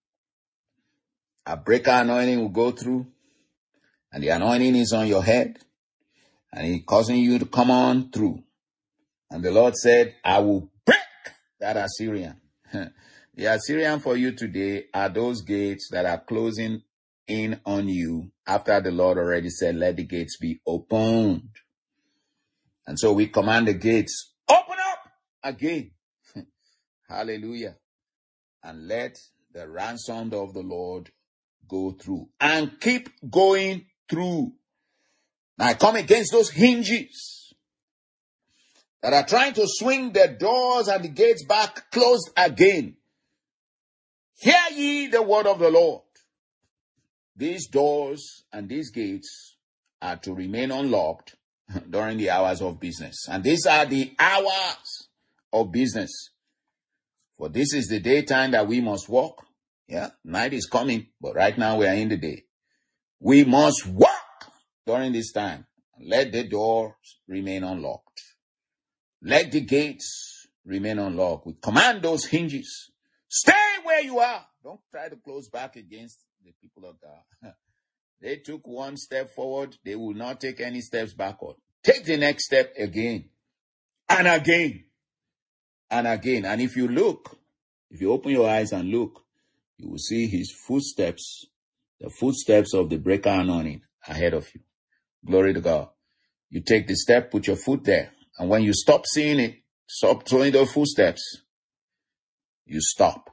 A breaker anointing will go through, and the anointing is on your head, and he's causing you to come on through. And the Lord said, I will break that Assyrian. The Assyrian for you today are those gates that are closing in on you after the Lord already said, let the gates be opened. And so we command the gates, open up again. Hallelujah. And let the ransomed of the Lord go through and keep going through. Now I come against those hinges that are trying to swing the doors and the gates back closed again. Hear ye the word of the Lord. These doors and these gates are to remain unlocked during the hours of business. And these are the hours of business. For this is the daytime that we must walk. Yeah, night is coming, but right now we are in the day. We must walk during this time. Let the doors remain unlocked. Let the gates remain unlocked. We command those hinges. Stay where you are. Don't try to close back against the people of God. They took one step forward. They will not take any steps backward. Take the next step again and again and again. And if you look, if you open your eyes and look, you will see his footsteps, the footsteps of the breaker anointing ahead of you. Glory to God. You take the step, put your foot there. And when you stop seeing it, stop throwing those footsteps, you stop.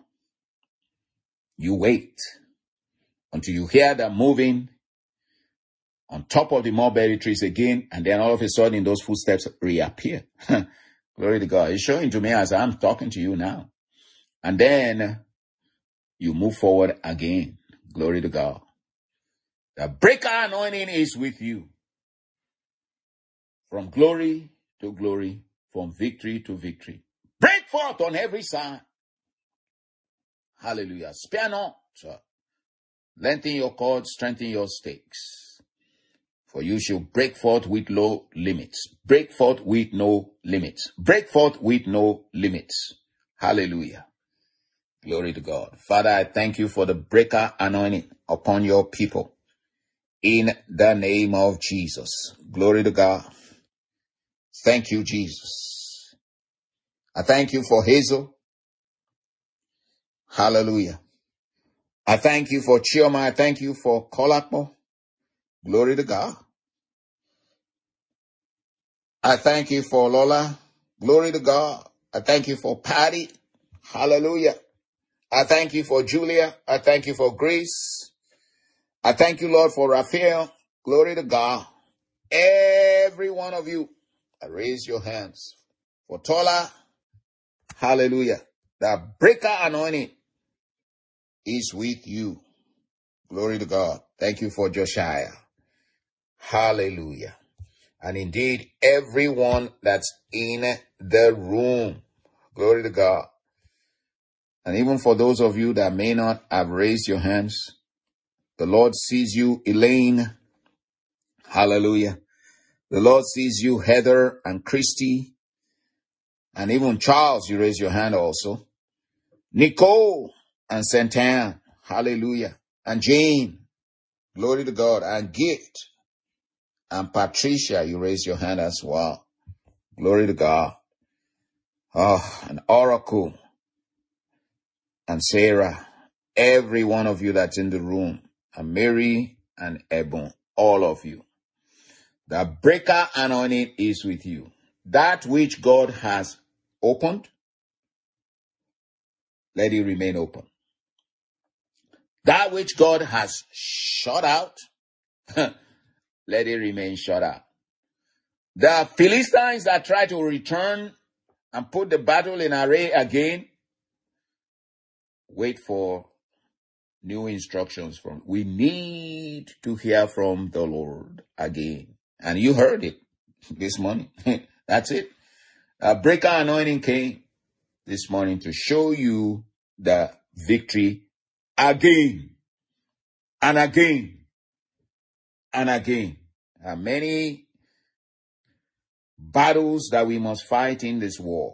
You wait until you hear them moving on top of the mulberry trees again, and then all of a sudden those footsteps reappear. Glory to God. It's showing to me as I'm talking to you now. And then you move forward again. Glory to God. The breaker anointing is with you. From glory to glory, from victory to victory. Break forth on every side. Hallelujah. Spare not. Lengthen your cords, strengthen your stakes. For you shall break forth with no limits. Break forth with no limits. Break forth with no limits. Hallelujah. Glory to God. Father, I thank you for the breaker anointing upon your people. In the name of Jesus. Glory to God. Thank you, Jesus. I thank you for Hazel. Hallelujah. I thank you for Chioma. I thank you for Kolakmo. Glory to God. I thank you for Lola. Glory to God. I thank you for Patty. Hallelujah. I thank you for Julia. I thank you for Grace. I thank you, Lord, for Raphael. Glory to God. Every one of you, raise your hands. For Tola, hallelujah. The breaker anointing is with you. Glory to God. Thank you for Josiah. Hallelujah. And indeed, everyone that's in the room. Glory to God. And even for those of you that may not have raised your hands, the Lord sees you, Elaine. Hallelujah. The Lord sees you, Heather and Christy. And even Charles, you raise your hand also. Nicole and Santan. Hallelujah. And Jane. Glory to God. And Gift. And Patricia, you raise your hand as well. Glory to God. Oh, and Oracle. And Sarah. Every one of you that's in the room. And Mary and Ebon. All of you. The breaker anointing is with you. That which God has opened, let it remain open. That which God has shut out, let it remain shut out. The Philistines that try to return and put the battle in array again, wait for new instructions from. We need to hear from the Lord again. And you heard it this morning. That's it. A breaker anointing came this morning to show you the victory again and again and again. There are many battles that we must fight in this war.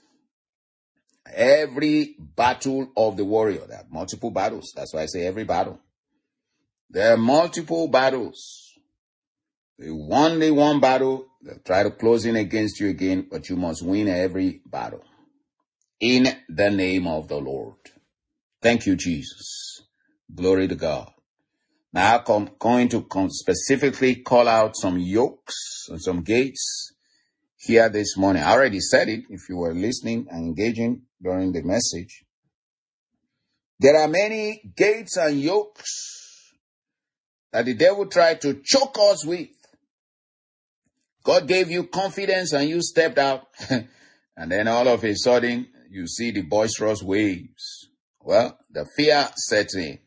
Every battle of the warrior, there are multiple battles. That's why I say every battle. There are multiple battles. They won the one battle, they'll try to close in against you again, but you must win every battle. In the name of the Lord. Thank you, Jesus. Glory to God. Now I'm going to specifically call out some yokes and some gates here this morning. I already said it if you were listening and engaging during the message. There are many gates and yokes that the devil tried to choke us with. God gave you confidence and you stepped out. And then all of a sudden, you see the boisterous waves. Well, the fear sets in.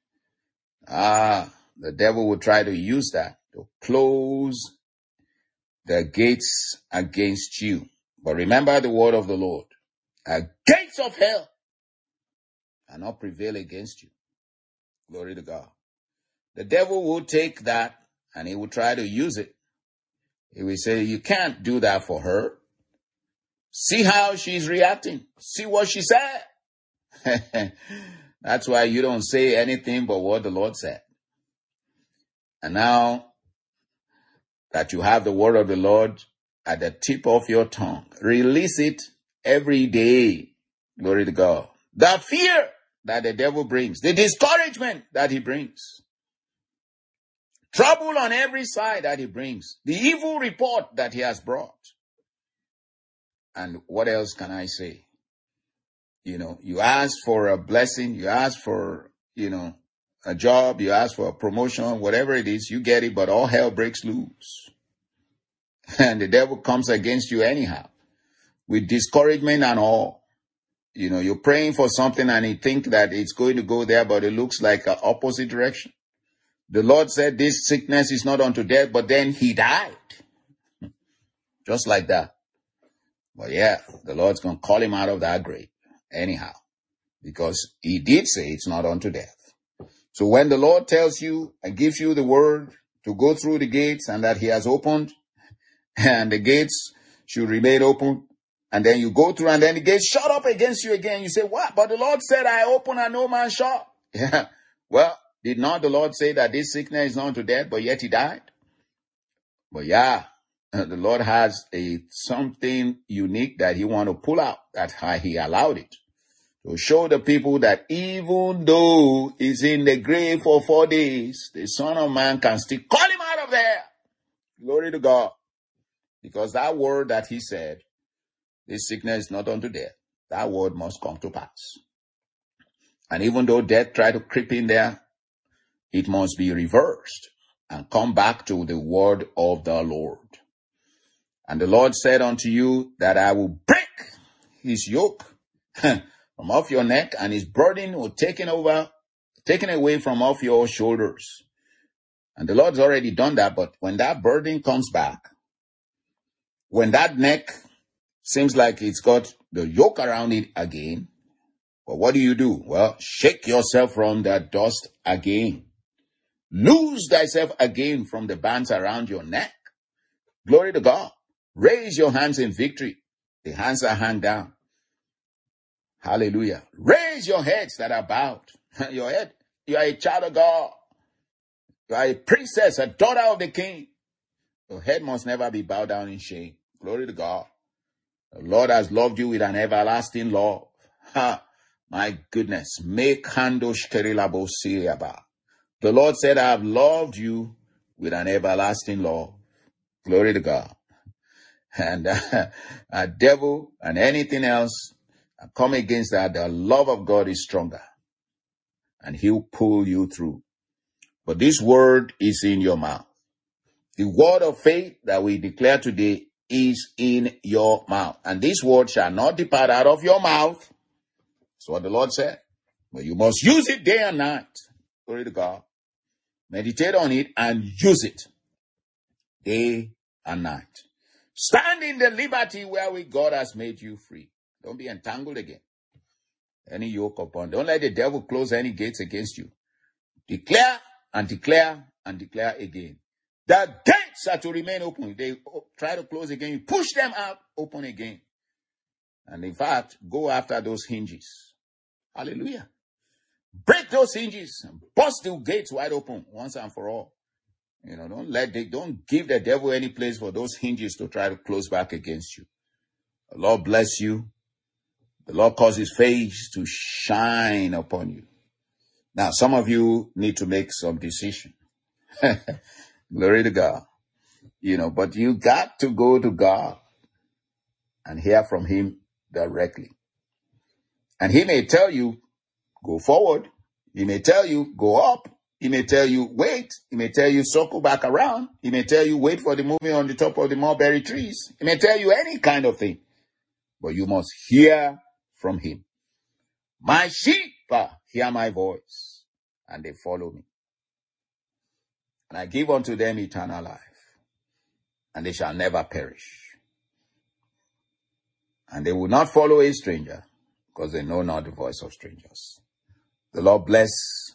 The devil will try to use that to close the gates against you. But remember the word of the Lord. The gates of hell cannot prevail against you. Glory to God. The devil will take that and he will try to use it. He will say, you can't do that for her. See how she's reacting. See what she said. That's why you don't say anything but what the Lord said. And now that you have the word of the Lord at the tip of your tongue, release it every day. Glory to God. The fear that the devil brings, the discouragement that he brings, trouble on every side that he brings, the evil report that he has brought. And what else can I say? You ask for a blessing, you ask for, a job, you ask for a promotion, whatever it is, you get it, but all hell breaks loose. And the devil comes against you anyhow, with discouragement and all. You're praying for something and you think that it's going to go there, but it looks like an opposite direction. The Lord said this sickness is not unto death, but then he died. Just like that. But yeah, the Lord's going to call him out of that grave anyhow, because he did say it's not unto death. So when the Lord tells you and gives you the word to go through the gates and that he has opened and the gates should remain open, and then you go through and then the gates shut up against you again, you say, what? But the Lord said, I open and no man shut. Yeah. Well, did not the Lord say that this sickness is not unto death, but yet he died? But yeah, the Lord has something unique that he want to pull out. That's how he allowed it. To show the people that even though he's in the grave for 4 days, the Son of Man can still call him out of there. Glory to God. Because that word that he said, this sickness is not unto death, that word must come to pass. And even though death tried to creep in there, it must be reversed and come back to the word of the Lord. And the Lord said unto you that I will break his yoke from off your neck, and his burden will taken away from off your shoulders. And the Lord's already done that, but when that burden comes back, when that neck seems like it's got the yoke around it again, well, what do? Well, shake yourself from that dust again. Loose thyself again from the bands around your neck. Glory to God. Raise your hands in victory. The hands that hang down. Hallelujah. Raise your heads that are bowed. Your head. You are a child of God. You are a princess, a daughter of the king. Your head must never be bowed down in shame. Glory to God. The Lord has loved you with an everlasting love. My goodness. The Lord said, I have loved you with an everlasting love. Glory to God. And a devil and anything else come against that, the love of God is stronger. And he'll pull you through. But this word is in your mouth. The word of faith that we declare today is in your mouth. And this word shall not depart out of your mouth. That's what the Lord said. But you must use it day and night. Glory to God. Meditate on it and use it day and night. Stand in the liberty wherewith God has made you free. Don't be entangled again. Any yoke upon. Don't let the devil close any gates against you. Declare and declare and declare again. The gates are to remain open. If they try to close again, you push them out, open again. And in fact, go after those hinges. Hallelujah. Break those hinges and bust the gates wide open once and for all. Don't give the devil any place for those hinges to try to close back against you. The Lord bless you. The Lord cause his face to shine upon you. Now, some of you need to make some decision. Glory to God. But you got to go to God and hear from him directly. And he may tell you, go forward. He may tell you, go up. He may tell you, wait. He may tell you, circle back around. He may tell you, wait for the movie on the top of the mulberry trees. He may tell you any kind of thing. But you must hear from him. My sheep hear my voice, and they follow me. And I give unto them eternal life, and they shall never perish. And they will not follow a stranger, because they know not the voice of strangers. The Lord bless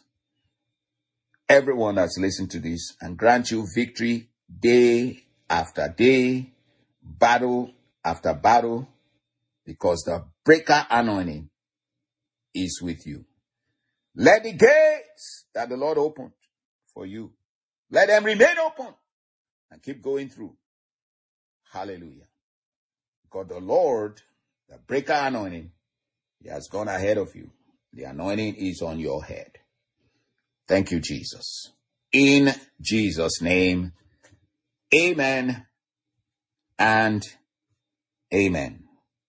everyone that's listened to this and grant you victory day after day, battle after battle, because the breaker anointing is with you. Let the gates that the Lord opened for you, let them remain open and keep going through. Hallelujah. Because the Lord, the breaker anointing, he has gone ahead of you. The anointing is on your head. Thank you, Jesus. In Jesus' name, amen and amen.